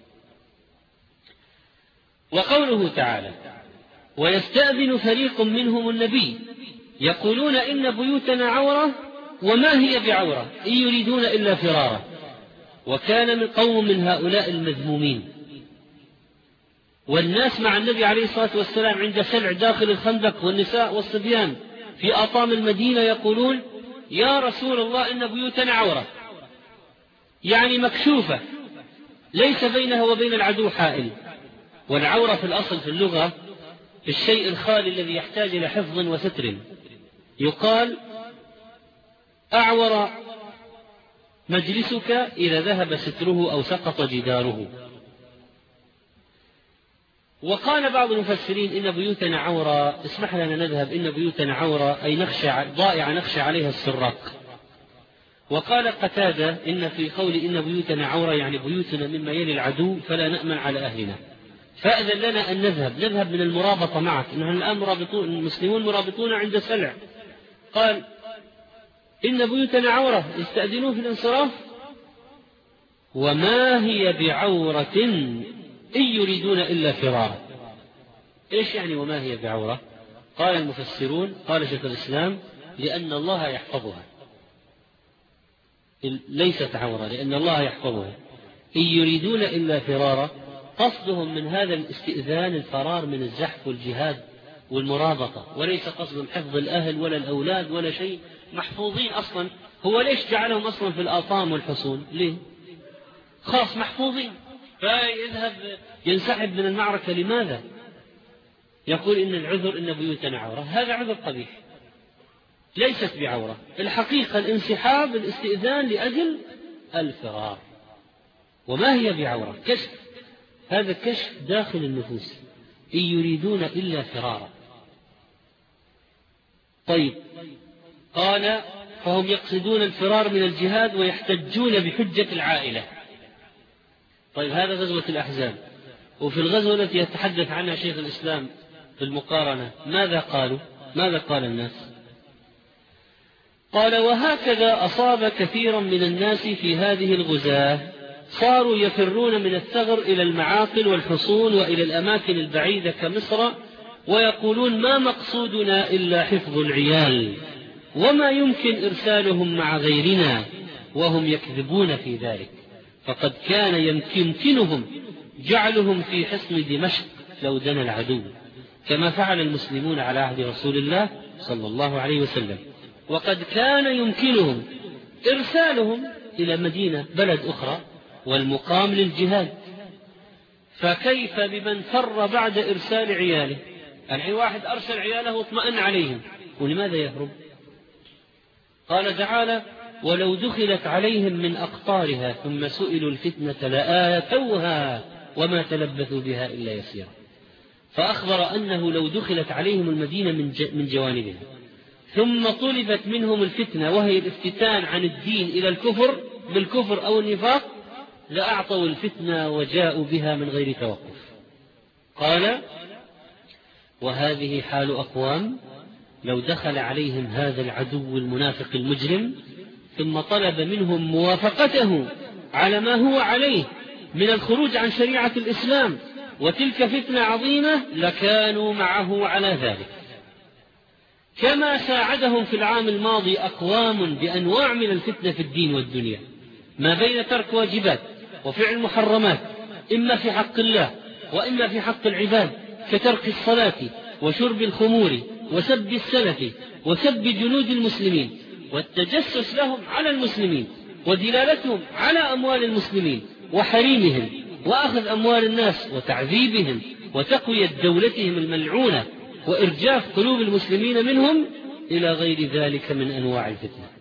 وقوله تعالى ويستأذن فريق منهم النبي يقولون إن بيوتنا عورة وما هي بعورة إن يريدون إلا فرارا. وكان من قوم من هؤلاء المذمومين والناس مع النبي عليه الصلاة والسلام عند سلع داخل الخندق والنساء والصبيان في أطام المدينة يقولون يا رسول الله إن بيوتنا عورة، يعني مكشوفة ليس بينها وبين العدو حائل. والعورة في الأصل في اللغة الشيء الخالي الذي يحتاج إلى حفظ وستر. يقال أعور مجلسك إذا ذهب ستره أو سقط جداره. وقال بعض المفسرين إن بيوتنا عورة اسمح لنا نذهب إن بيوتنا عورة أي نخشى ضائعة نخشى عليها السراق. وقال قتادة إن في قول إن بيوتنا عورة يعني بيوتنا مما يلي العدو فلا نأمن على أهلنا، فأذن لنا أن نذهب نذهب من المرابطة معك. نحن الآن مرابطون المسلمون مرابطون عند سلع. قال إن بيوتنا عورة يستأذنون في الانصراف وما هي بعورة إن يريدون إلا فرارا. إيش يعني وما هي بعورة؟ قال المفسرون قال شيخ الإسلام لأن الله يحفظها، ليست عورة لأن الله يحفظها. إن يريدون إلا فرارا قصدهم من هذا الاستئذان الفرار من الزحف والجهاد والمرابطة، وليس قصدهم حفظ الأهل ولا الأولاد ولا شيء، محفوظين أصلا. هو ليش جعلهم أصلا في الآطام والحصون؟ ليه؟ خاص محفوظين، فيذهب ينسحب من المعركة. لماذا؟ يقول إن العذر إن بيوتنا عورة. هذا عذر قبيح، ليست بعورة. الحقيقة الانسحاب الاستئذان لأجل الفرار. وما هي بعورة كشف، هذا كشف داخل النفوس. إن يريدون إلا فرارا. طيب قال فهم يقصدون الفرار من الجهاد ويحتجون بحجة العائلة. طيب هذا غزوة الأحزاب. وفي الغزوة التي يتحدث عنها شيخ الإسلام في المقارنة ماذا قالوا؟ ماذا قال الناس؟ قال وهكذا أصاب كثيرا من الناس في هذه الغزاة، صاروا يفرون من الثغر إلى المعاقل والحصون وإلى الأماكن البعيدة كمصر، ويقولون ما مقصودنا إلا حفظ العيال وما يمكن إرسالهم مع غيرنا، وهم يكذبون في ذلك. فقد كان يمكنهم جعلهم في حصن دمشق لو دنا العدو، كما فعل المسلمون على عهد رسول الله صلى الله عليه وسلم. وقد كان يمكنهم إرسالهم إلى مدينة بلد أخرى والمقام للجهاد. فكيف بمن فر بعد إرسال عياله؟ الحين واحد أرسل عياله واطمأن عليهم، ولماذا يهرب؟ قال تعالى ولو دخلت عليهم من أقطارها ثم سئلوا الفتنة لآتوها وما تلبثوا بها إلا يسيرا. فأخبر أنه لو دخلت عليهم المدينة من جوانبها ثم طلبت منهم الفتنة وهي الافتتان عن الدين إلى الكفر بالكفر أو النفاق لأعطوا الفتنة وجاءوا بها من غير توقف. قال وهذه حال أقوام لو دخل عليهم هذا العدو المنافق المجرم ثم طلب منهم موافقته على ما هو عليه من الخروج عن شريعة الإسلام وتلك فتنة عظيمة لكانوا معه على ذلك. كما ساعدهم في العام الماضي أقوام بأنواع من الفتنة في الدين والدنيا، ما بين ترك واجبات وفعل محرمات إما في حق الله وإما في حق العباد، كترك الصلاة وشرب الخمور وسب السلف وسب جنود المسلمين والتجسس لهم على المسلمين ودلالتهم على أموال المسلمين وحريمهم وأخذ أموال الناس وتعذيبهم وتقوية دولتهم الملعونة وإرجاف قلوب المسلمين منهم إلى غير ذلك من أنواع الفتنة.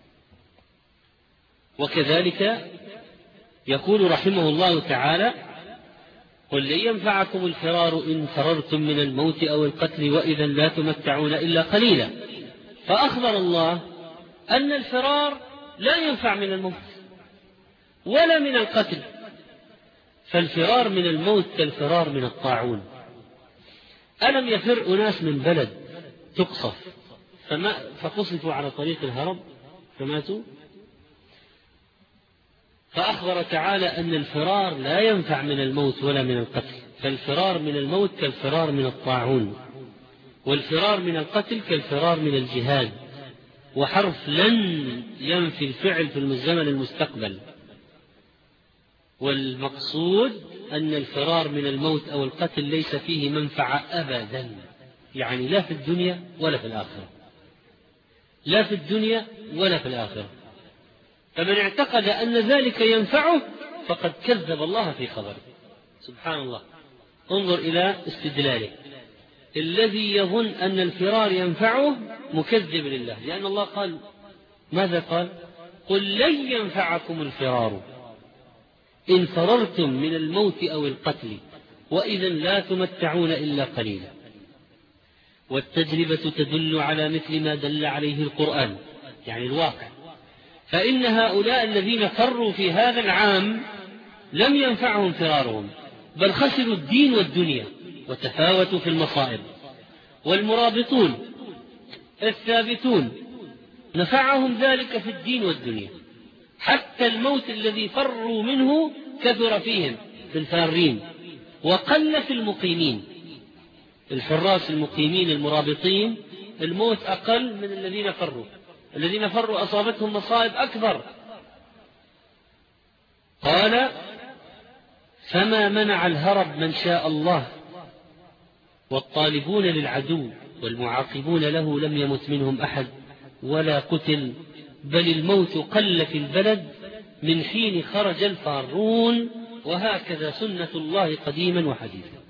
وكذلك يقول رحمه الله تعالى: قل لن ينفعكم الفرار إن فررتم من الموت أو القتل وإذا لا تمتعون إلا قليلا. فأخبر الله أن الفرار لا ينفع من الموت ولا من القتل، فالفرار من الموت كالفرار من الطاعون. ألم يفر أناس من بلد تقصف فما فقصفوا على طريق الهرب فماتوا؟ فأخبر تعالى أن الفرار لا ينفع من الموت ولا من القتل، فالفرار من الموت كالفرار من الطاعون، والفرار من القتل كالفرار من الجهاد. وحرف لن ينفي الفعل في الزمن المستقبل، والمقصود أن الفرار من الموت أو القتل ليس فيه منفعة أبدا، يعني لا في الدنيا ولا في الآخرة، لا في الدنيا ولا في الآخرة. فمن اعتقد أن ذلك ينفعه فقد كذب الله في خبره. سبحان الله، انظر إلى استدلاله. الذي يظن أن الفرار ينفعه مكذب لله، لأن الله قال ماذا قال؟ قل لن ينفعكم الفرار إن فررتم من الموت أو القتل وإذا لا تمتعون إلا قليلا. والتجربة تدل على مثل ما دل عليه القرآن، يعني الواقع. فإن هؤلاء الذين فروا في هذا العام لم ينفعهم فرارهم، بل خسروا الدين والدنيا وتفاوتوا في المصائب. والمرابطون الثابتون نفعهم ذلك في الدين والدنيا، حتى الموت الذي فروا منه كثر فيهم في الفارين وقل في المقيمين. الحراس المقيمين المرابطين الموت أقل من الذين فروا، الذين فروا أصابتهم مصائب أكبر. قال: فما منع الهرب من شاء الله، والطالبون للعدو والمعاقبون له لم يمت منهم أحد ولا قتل، بل الموت قل في البلد من حين خرج الفارون، وهكذا سنة الله قديما وحديثا.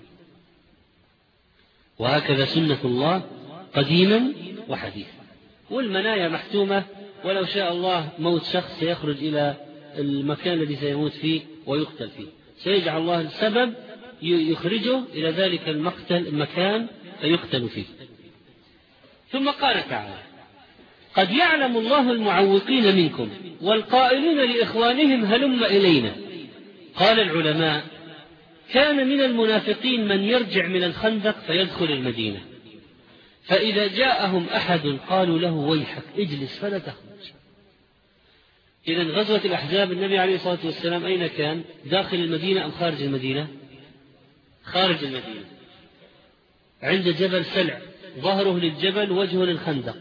وهكذا سنة الله قديما وحديثا. والمنايا محتومة، ولو شاء الله موت شخص سيخرج إلى المكان الذي سيموت فيه ويقتل فيه، سيجعل الله السبب يخرجه إلى ذلك المقتل المكان فيقتل فيه. ثم قال تعالى: قد يعلم الله المعوقين منكم والقائلين لإخوانهم هلم إلينا. قال العلماء: كان من المنافقين من يرجع من الخندق فيدخل المدينة، فإذا جاءهم أحد قالوا له: ويحك اجلس فلا تخرج. إذن غزوة الأحزاب النبي عليه الصلاة والسلام أين كان؟ داخل المدينة أم خارج المدينة؟ خارج المدينة، عند جبل سلع، ظهره للجبل وجهه للخندق.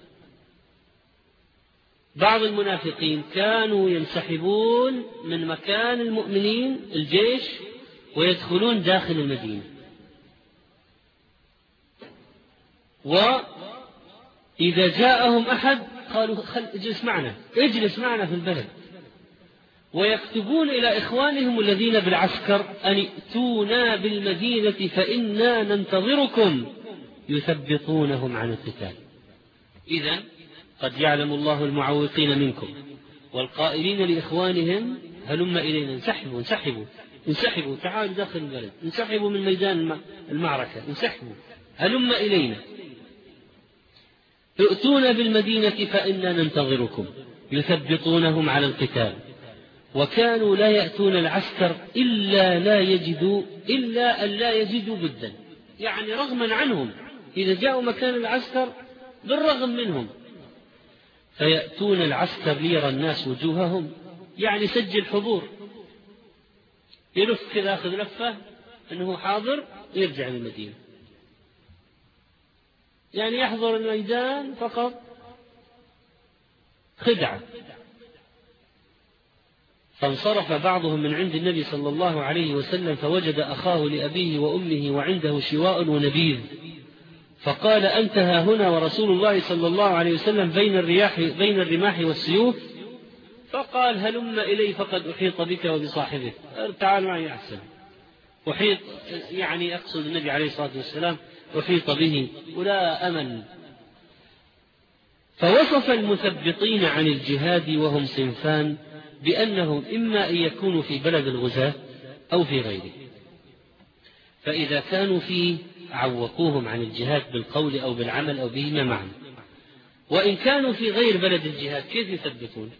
بعض المنافقين كانوا ينسحبون من مكان المؤمنين الجيش ويدخلون داخل المدينة، وإذا جاءهم أحد قالوا: خل اجلس معنا اجلس معنا في البلد، ويكتبون إلى إخوانهم الذين بالعسكر أن ائتونا بالمدينة فإنا ننتظركم، يثبطونهم عن القتال. إذن قد يعلم الله المعوقين منكم والقائلين لإخوانهم هلم إلينا، انسحبوا انسحبوا انسحبوا تعالوا داخل البلد، انسحبوا من ميدان المعركة، انسحبوا هلم إلينا، ائتونا بالمدينة فإنا ننتظركم، يثبطونهم على القتال. وكانوا لا يأتون العسكر إلا لا يجدوا إلا أن لا يجدوا بدا، يعني رغما عنهم، إذا جاءوا مكان العسكر بالرغم منهم، فيأتون العسكر ليرى الناس وجوههم، يعني سجل حضور، يلف كذا أخذ لفة أنه حاضر يرجع للمدينة، يعني يحضر الميدان فقط خدعة. فانصرف بعضهم من عند النبي صلى الله عليه وسلم فوجد أخاه لأبيه وأمه وعنده شواء ونبيذ، فقال: أنت ها هنا ورسول الله صلى الله عليه وسلم بين الرياح بين الرماح والسيوف؟ فقال هلم إلي فقد أحيط بك وبصاحبك، تعال معي أحسن. أحيط يعني يقصد النبي عليه الصلاة والسلام أحيط به ولا أمل. فوصف المثبطين عن الجهاد وهم صنفان بأنهم إما أن يكونوا في بلد الغزاة أو في غيره، فإذا كانوا فيه عوقوهم عن الجهاد بالقول أو بالعمل أو بهما معا، وإن كانوا في غير بلد الجهاد كيف يثبتون؟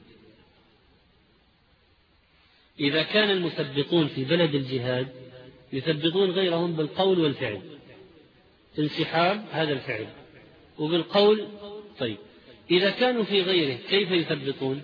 إذا كان المثبطون في بلد الجهاد يثبطون غيرهم بالقول والفعل، انسحاب هذا الفعل وبالقول. طيب إذا كانوا في غيره كيف يثبطون؟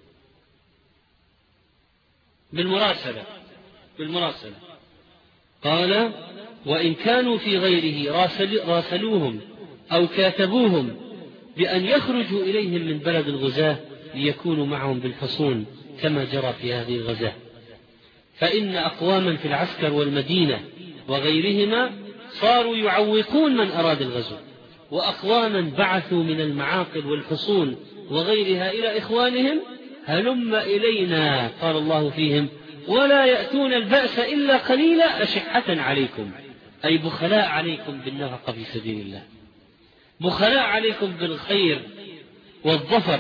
بالمراسلة. بالمراسلة قال وإن كانوا في غيره راسل راسلوهم أو كاتبوهم بأن يخرجوا إليهم من بلد الغزاة ليكونوا معهم بالحصون كما جرى في هذه الغزاة. فإن أقواما في العسكر والمدينة وغيرهما صاروا يعوقون من أراد الغزو، وأقواما بعثوا من المعاقل والحصون وغيرها إلى إخوانهم هلم إلينا، قال الله فيهم ولا يأتون البأس إلا قليلا أشحة عليكم، أي بخلاء عليكم بالنفقة في سبيل الله، بخلاء عليكم بالخير والظفر.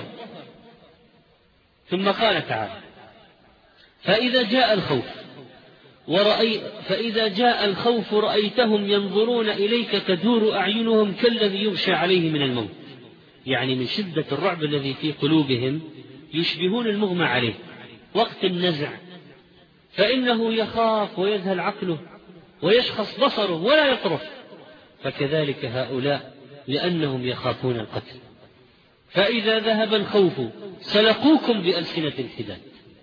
ثم قال تعالى فإذا جاء الخوف ورأي فإذا جاء الخوف رأيتهم ينظرون إليك تدور أعينهم كالذي يغشى عليه من الموت، يعني من شدة الرعب الذي في قلوبهم يشبهون المغمى عليه وقت النزع، فإنه يخاف ويذهل عقله ويشخص بصره ولا يطرف، فكذلك هؤلاء لأنهم يخافون القتل. فإذا ذهب الخوف سلقوكم بألسنة الحداد،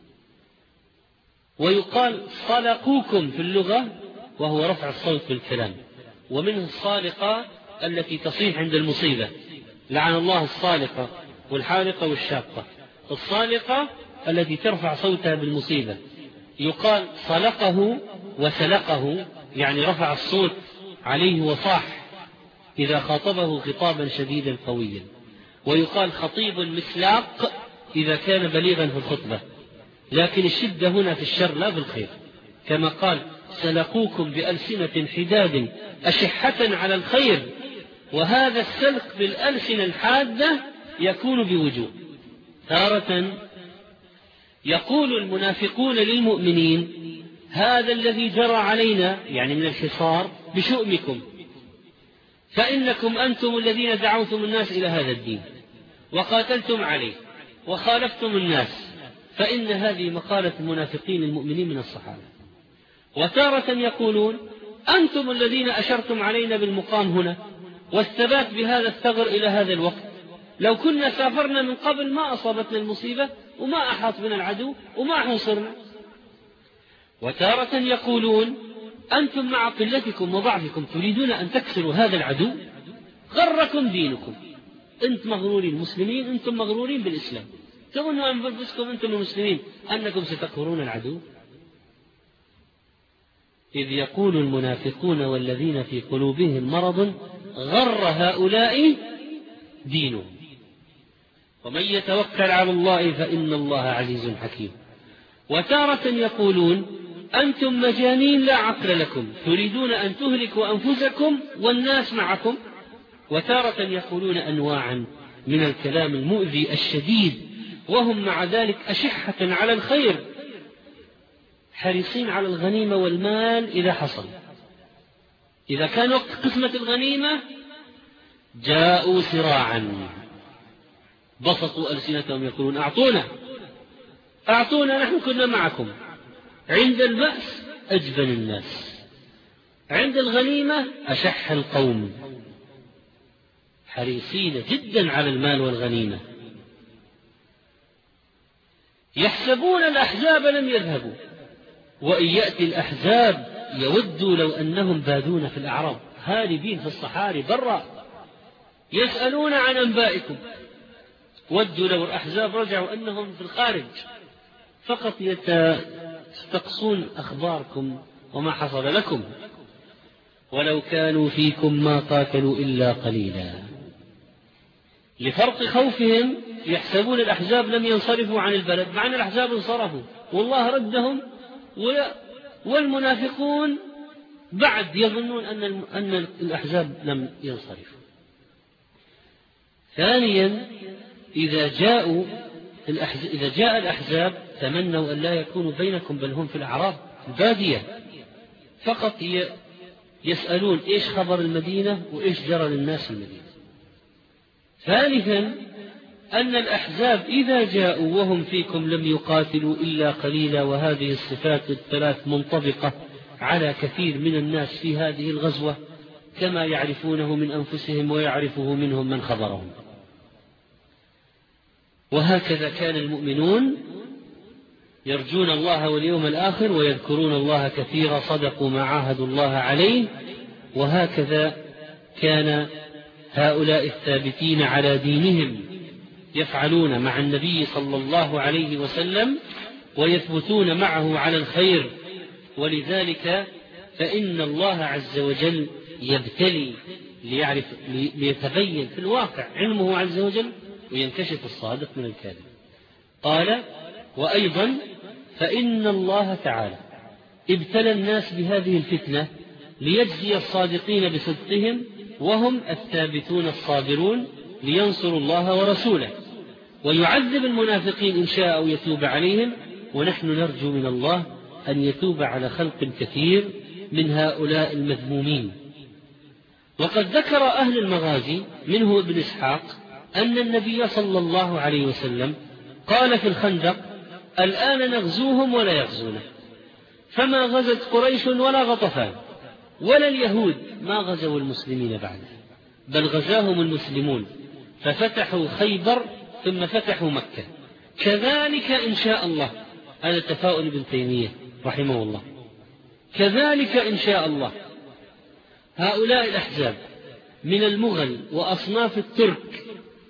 ويقال صلقوكم في اللغة وهو رفع الصوت بالكلام، ومنه الصالقة التي تصيح عند المصيبة، لعن الله الصالقة والحالقة والشاقة. الصالقة التي ترفع صوتها بالمصيبة يقال صلقه وسلقه، يعني رفع الصوت عليه وصاح إذا خاطبه خطابا شديدا قويا. ويقال خطيب مسلاق إذا كان بليغا في الخطبة، لكن الشدة هنا في الشر لا في الخير، كما قال سلقوكم بألسنة حداد أشحة على الخير. وهذا السلق بالألسنة الحادة يكون بوجوه. تارة يقول المنافقون للمؤمنين هذا الذي جرى علينا يعني من الحصار بشؤمكم، فإنكم أنتم الذين دعوتم الناس إلى هذا الدين وقاتلتم عليه وخالفتم الناس، فإن هذه مقالة المنافقين المؤمنين من الصحابة. وتارة يقولون أنتم الذين أشرتم علينا بالمقام هنا والثبات بهذا الثغر إلى هذا الوقت، لو كنا سافرنا من قبل ما أصابتنا المصيبة وما أحاط بنا العدو وما حوصرنا. وتارة يقولون أنتم مع قلتكم وضعفكم تريدون أن تكسروا هذا العدو، غركم دينكم، أنت مغرورين المسلمين، أنتم مغرورين بالإسلام، تظنوا أنفسكم أنتم المسلمين أنكم ستقهرون العدو. إذ يقول المنافقون والذين في قلوبهم مرض غر هؤلاء دينهم ومن يتوكل على الله فإن الله عزيز حكيم. وتارة يقولون أنتم مجانين لا عقل لكم تريدون أن تهلكوا أنفسكم والناس معكم. وتارة يقولون أنواعا من الكلام المؤذي الشديد وهم مع ذلك أشحة على الخير حريصين على الغنيمة والمال إذا حصل. إذا كان وقت قسمة الغنيمة جاءوا سراعا بسطوا ألسنتهم يقولون أعطونا أعطونا نحن كنا معكم. عند البأس أجبن الناس، عند الغنيمة أشح القوم، حريصين جدا على المال والغنيمة. يحسبون الأحزاب لم يذهبوا وإن يأتي الأحزاب يودوا لو أنهم بادون في الأعراب، هاربين في الصحاري برا، يسألون عن أنبائكم، ودوا لو الأحزاب رجعوا أنهم في الخارج فقط يستقصون أخباركم وما حصل لكم. ولو كانوا فيكم ما قاتلوا إلا قليلا، لفرق خوفهم يحسبون الأحزاب لم ينصرفوا عن البلد، مع أن الأحزاب انصرفوا والله ردهم، والمنافقون بعد يظنون أن الأحزاب لم ينصرفوا. ثانيا إذا جاءوا إذا جاء الأحزاب تمنوا أن لا يكونوا بينكم، بل هم في الأعراب البادية فقط يسألون إيش خبر المدينة وإيش جرى للناس المدينة. ثالثا أن الأحزاب إذا جاءوا وهم فيكم لم يقاتلوا إلا قليلا، وهذه الصفات الثلاث منطبقة على كثير من الناس في هذه الغزوة كما يعرفونه من أنفسهم ويعرفه منهم من خبرهم. وهكذا كان المؤمنون يرجون الله واليوم الآخر ويذكرون الله كثيرا، صدقوا ما عاهدوا الله عليه. وهكذا كان هؤلاء الثابتين على دينهم يفعلون مع النبي صلى الله عليه وسلم ويثبتون معه على الخير. ولذلك فإن الله عز وجل يبتلي ليعرف ليتبين في الواقع علمه عز وجل وينكشف الصادق من الكاذب. قال: وأيضا فإن الله تعالى ابتلى الناس بهذه الفتنة ليجزي الصادقين بصدقهم وهم الثابتون الصابرون لينصروا الله ورسوله، ويعذب المنافقين إن شاء أو يتوب عليهم. ونحن نرجو من الله أن يتوب على خلق كثير من هؤلاء المذمومين. وقد ذكر أهل المغازي منه ابن إسحاق أن النبي صلى الله عليه وسلم قال في الخندق: الآن نغزوهم ولا يغزونه. فما غزت قريش ولا غطفان ولا اليهود ما غزوا المسلمين بعده، بل غزاهم المسلمون ففتحوا خيبر ثم فتحوا مكة. كذلك إن شاء الله، هذا تفاؤل ابن تيمية رحمه الله، كذلك إن شاء الله هؤلاء الأحزاب من المغل وأصناف الترك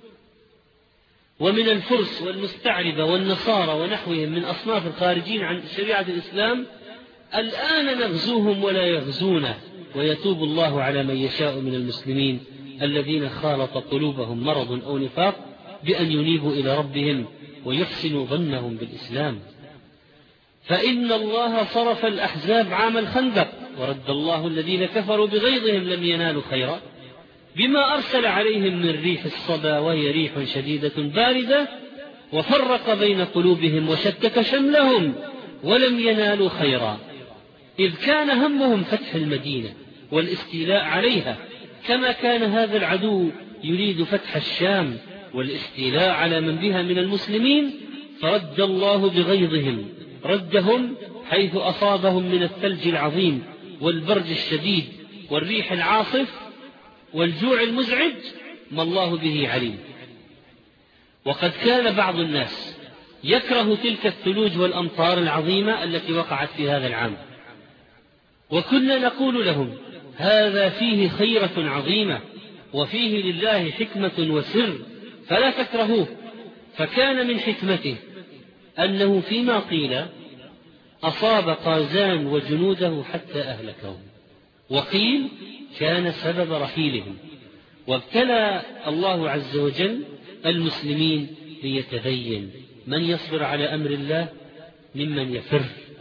ومن الفرس والمستعربة والنصارى ونحوهم من أصناف الخارجين عن شريعة الإسلام، الآن نغزوهم ولا يغزونه، ويتوب الله على من يشاء من المسلمين الذين خالط قلوبهم مرض أو نفاق بأن ينيبوا إلى ربهم ويحسنوا ظنهم بالإسلام. فإن الله صرف الأحزاب عام الخندق، ورد الله الذين كفروا بغيظهم لم ينالوا خيرا بما أرسل عليهم من ريح الصبا، وهي ريح شديدة باردة، وفرق بين قلوبهم وشتت شملهم ولم ينالوا خيرا، إذ كان همهم فتح المدينة والاستيلاء عليها، كما كان هذا العدو يريد فتح الشام والاستيلاء على من بها من المسلمين. فرد الله بغيظهم ردهم حيث أصابهم من الثلج العظيم والبرد الشديد والريح العاصف والجوع المزعج ما الله به عليم. وقد كان بعض الناس يكره تلك الثلوج والأمطار العظيمة التي وقعت في هذا العام، وكنا نقول لهم: هذا فيه خيرة عظيمة وفيه لله حكمة وسر فلا تكرهوه. فكان من حكمته أنه فيما قيل أصاب قازان وجنوده حتى أهلكهم، وقيل كان سبب رحيلهم. وابتلى الله عز وجل المسلمين ليتبين من يصبر على أمر الله ممن يفر.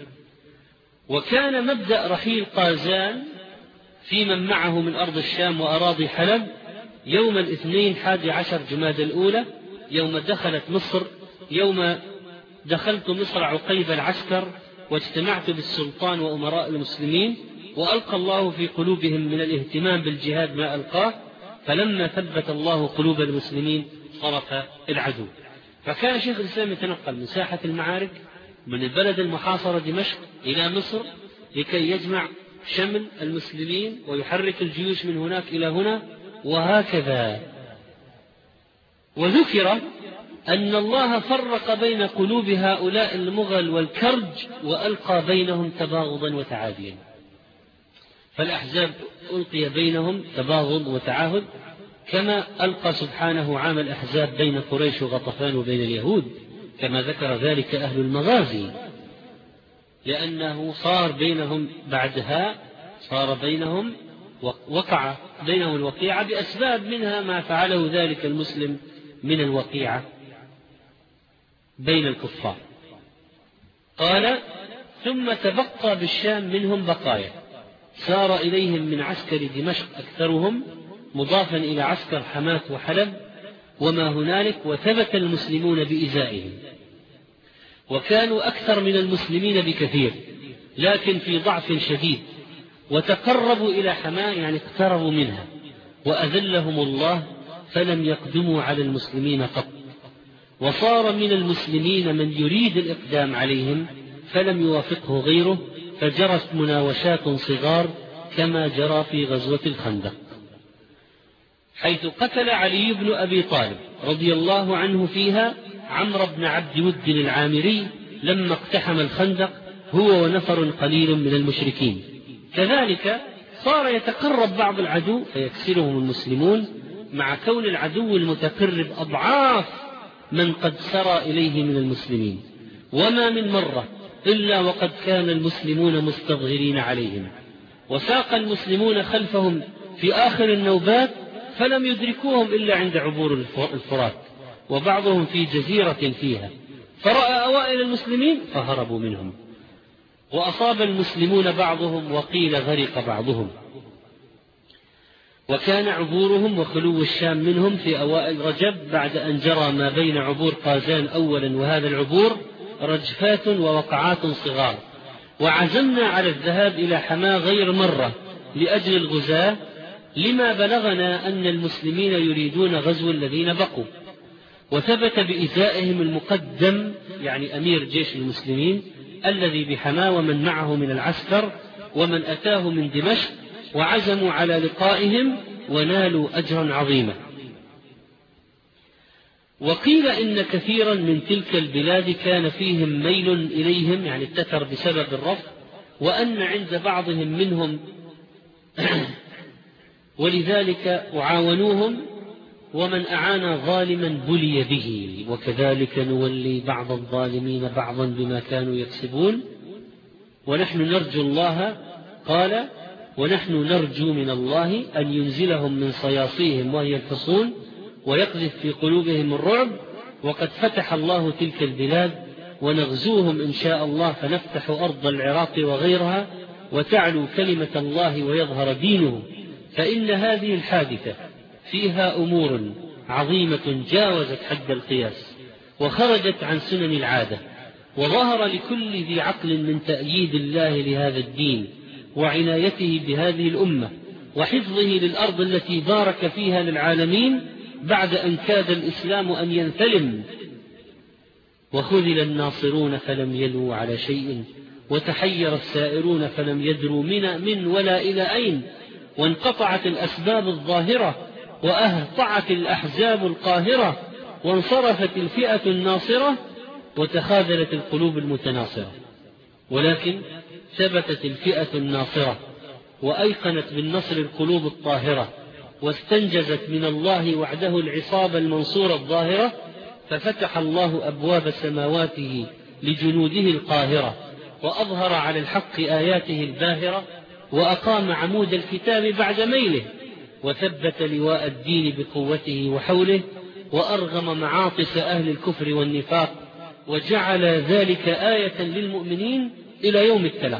وكان مبدأ رحيل قازان في من معه من أرض الشام وأراضي حلب يوم الاثنين حادي عشر جماد الأولى، يوم دخلت مصر يوم دخلت مصر عقيب العسكر واجتمعت بالسلطان وأمراء المسلمين، وألقى الله في قلوبهم من الاهتمام بالجهاد ما ألقاه، فلما ثبت الله قلوب المسلمين صرف العدو. فكان شيخ الإسلام يتنقل من ساحة المعارك من البلد المحاصرة دمشق إلى مصر لكي يجمع شمل المسلمين ويحرك الجيوش من هناك إلى هنا، وهكذا. وذكر أن الله فرق بين قلوب هؤلاء المغل والكرج وألقى بينهم تباغضا وتعاديا. فالأحزاب ألقي بينهم تباغض وتعاهد، كما ألقى سبحانه عام الأحزاب بين قريش وغطفان وبين اليهود، كما ذكر ذلك أهل المغازي، لأنه صار بينهم بعدها صار بينهم وقع بينهم الوقيعة بأسباب، منها ما فعله ذلك المسلم من الوقيعة بين الكفار. قال: ثم تبقى بالشام منهم بقايا سار إليهم من عسكر دمشق أكثرهم، مضافا إلى عسكر حماة وحلب وما هنالك، وثبت المسلمون بإزائهم، وكانوا أكثر من المسلمين بكثير لكن في ضعف شديد، وتقربوا إلى حماة يعني اقتربوا منها، وأذلهم الله فلم يقدموا على المسلمين قط، وصار من المسلمين من يريد الإقدام عليهم فلم يوافقه غيره، فجرت مناوشات صغار كما جرى في غزوة الخندق، حيث قتل علي بن أبي طالب رضي الله عنه فيها عمرو بن عبد ود العامري لما اقتحم الخندق هو ونفر قليل من المشركين. كذلك صار يتقرب بعض العدو فيكسرهم المسلمون، مع كون العدو المتقرب أضعاف من قد سرى إليه من المسلمين، وما من مرة إلا وقد كان المسلمون مستظهرين عليهم، وساق المسلمون خلفهم في آخر النوبات فلم يدركوهم إلا عند عبور الفرات، وبعضهم في جزيرة فيها، فرأى أوائل المسلمين فهربوا منهم، وأصاب المسلمون بعضهم وقيل غرق بعضهم. وكان عبورهم وخلو الشام منهم في أوائل رجب بعد أن جرى ما بين عبور قازان أولا وهذا العبور رجفات ووقعات صغار، وعزمنا على الذهاب إلى حماة غير مرة لأجل الغزاة، لما بلغنا أن المسلمين يريدون غزو الذين بقوا، وثبت بإزائهم المقدم يعني أمير جيش المسلمين الذي بحماة ومن معه من العسكر ومن أتاه من دمشق، وعزموا على لقائهم ونالوا أجرا عظيما. وقيل إن كثيرا من تلك البلاد كان فيهم ميل إليهم يعني التتر بسبب الرفض، وأن عند بعضهم منهم ولذلك أعاونوهم، ومن أعان ظالما بلي به، وكذلك نولي بعض الظالمين بعضا بما كانوا يكسبون. ونحن نرجو الله قال ونحن نرجو من الله أن ينزلهم من صياصيهم وهي الحصون ويقذف في قلوبهم الرعب، وقد فتح الله تلك البلاد، ونغزوهم إن شاء الله فنفتح أرض العراق وغيرها، وتعلو كلمة الله ويظهر دينه، فإن هذه الحادثة فيها أمور عظيمة جاوزت حد القياس وخرجت عن سنن العادة، وظهر لكل ذي عقل من تأييد الله لهذا الدين وعنايته بهذه الأمة وحفظه للأرض التي بارك فيها للعالمين بعد أن كاد الإسلام أن ينثلم، وخذل الناصرون فلم يلوا على شيء، وتحير السائرون فلم يدروا من, من ولا إلى أين، وانقطعت الأسباب الظاهرة وأهطعت الأحزاب القاهرة، وانصرفت الفئة الناصرة وتخاذلت القلوب المتناصرة، ولكن ثبتت الفئة الناصرة وأيقنت بالنصر القلوب الطاهرة، واستنجزت من الله وعده العصابة المنصورة الظاهرة، ففتح الله أبواب سماواته لجنوده القاهرة، وأظهر على الحق آياته الباهرة، وأقام عمود الكتاب بعد ميله، وثبت لواء الدين بقوته وحوله، وأرغم معاطس أهل الكفر والنفاق، وجعل ذلك آية للمؤمنين إلى يوم التلاق.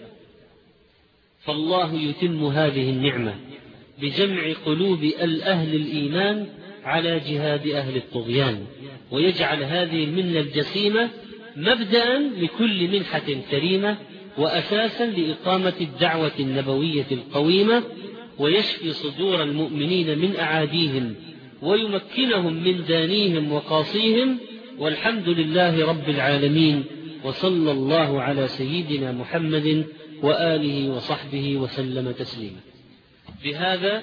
فالله يتم هذه النعمة بجمع قلوب الأهل الإيمان على جهاد أهل الطغيان، ويجعل هذه المنة الجسيمة مبدأ لكل منحة كريمة، وأساسا لإقامة الدعوة النبوية القويمة، ويشفي صدور المؤمنين من أعاديهم، ويمكنهم من دانيهم وقاصيهم، والحمد لله رب العالمين، وصلى الله على سيدنا محمد وآله وصحبه وسلم تسليما. بهذا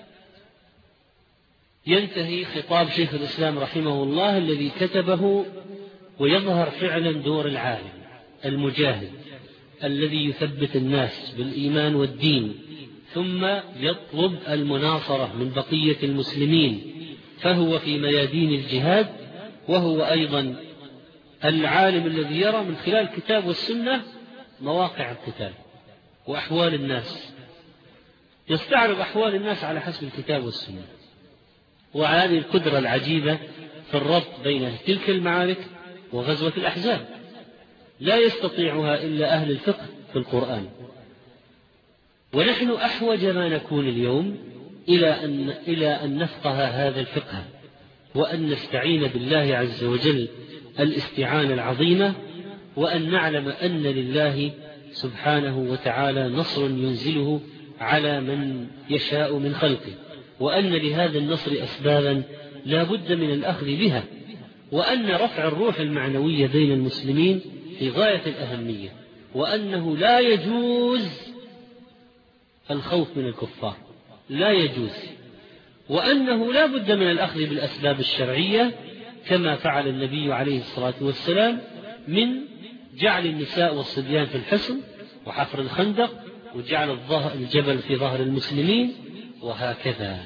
ينتهي خطاب شيخ الإسلام رحمه الله الذي كتبه، ويظهر فعلا دور العالم المجاهد الذي يثبت الناس بالإيمان والدين، ثم يطلب المناصرة من بقية المسلمين، فهو في ميادين الجهاد، وهو أيضا العالم الذي يرى من خلال الكتاب والسنة مواقع القتال وأحوال الناس، يستعرض أحوال الناس على حسب الكتاب والسنة، وهذه القدرة العجيبة في الربط بين تلك المعارك وغزوة الأحزاب، لا يستطيعها إلا أهل الفقه في القرآن. ونحن أحوج ما نكون اليوم إلى أن, إلى أن نفقه هذا الفقه، وأن نستعين بالله عز وجل الاستعانة العظيمة، وأن نعلم أن لله سبحانه وتعالى نصر ينزله على من يشاء من خلقه، وأن لهذا النصر أسبابا لا بد من الأخذ بها، وأن رفع الروح المعنوية بين المسلمين في غاية الأهمية، وأنه لا يجوز الخوف من الكفار، لا يجوز، وأنه لا بد من الأخذ بالأسباب الشرعية كما فعل النبي عليه الصلاة والسلام من جعل النساء والصبيان في الحصن وحفر الخندق وجعل الجبل في ظهر المسلمين وهكذا.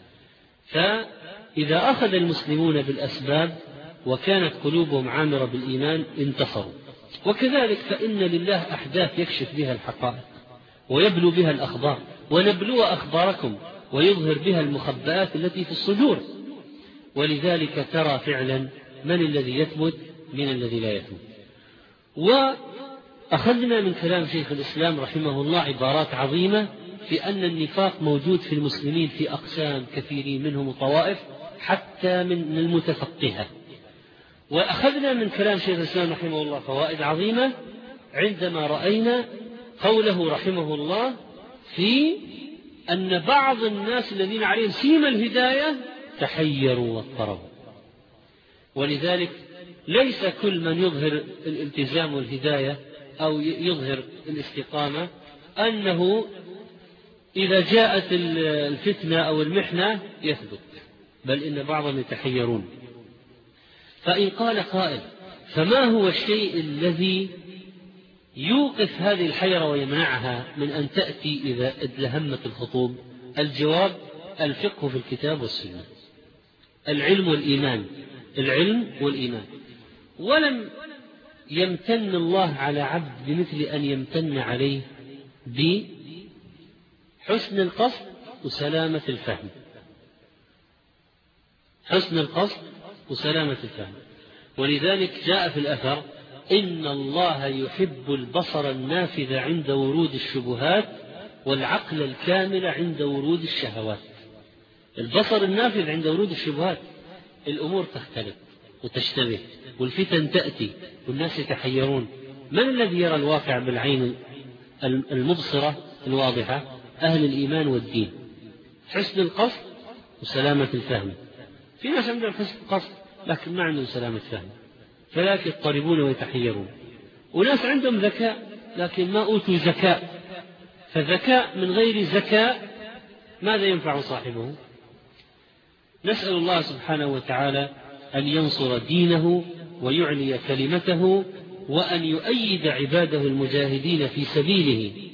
فإذا أخذ المسلمون بالأسباب وكانت قلوبهم عامرة بالإيمان انتصروا. وكذلك فإن لله أحداث يكشف بها الحقائق ويبلو بها الأخبار، ونبلو أخباركم ويظهر بها المخبئات التي في الصدور، ولذلك ترى فعلا من الذي يثبت من الذي لا يثبت. وأخذنا من كلام شيخ الإسلام رحمه الله عبارات عظيمة في أن النفاق موجود في المسلمين في أقسام كثيرين منهم طوائف حتى من المتفقهة. وأخذنا من كلام شيخ الإسلام رحمه الله فوائد عظيمة عندما رأينا قوله رحمه الله في أن بعض الناس الذين عليهم سيم الهداية تحيروا واضطربوا. ولذلك ليس كل من يظهر الالتزام والهداية أو يظهر الاستقامة أنه إذا جاءت الفتنة أو المحنة يثبت، بل إن بعضهم يتحيرون. فإن قال قائل فما هو الشيء الذي يوقف هذه الحيرة ويمنعها من أن تأتي إذا ادلهمت الخطوب؟ الجواب الفقه في الكتاب والسنة، العلم والإيمان، العلم والإيمان. ولم يمتن الله على عبد بمثل أن يمتن عليه بحسن القصد وسلامة الفهم، حسن القصد وسلامة الفهم. ولذلك جاء في الأثر إن الله يحب البصر النافذ عند ورود الشبهات والعقل الكامل عند ورود الشهوات. البصر النافذ عند ورود الشبهات، الأمور تختلف وتشتبه والفتن تأتي والناس يتحيرون. من الذي يرى الواقع بالعين المبصرة الواضحة؟ أهل الإيمان والدين، حسن القصد وسلامة الفهم. في ناس عندهم حسن القصد لكن ما عندهم سلامة فهم، فلاك يضطربون ويتحيرون. وناس عندهم ذكاء لكن ما أوتوا زكاء، فذكاء من غير زكاء ماذا ينفع صاحبه؟ نسأل الله سبحانه وتعالى أن ينصر دينه ويعلي كلمته، وأن يؤيد عباده المجاهدين في سبيله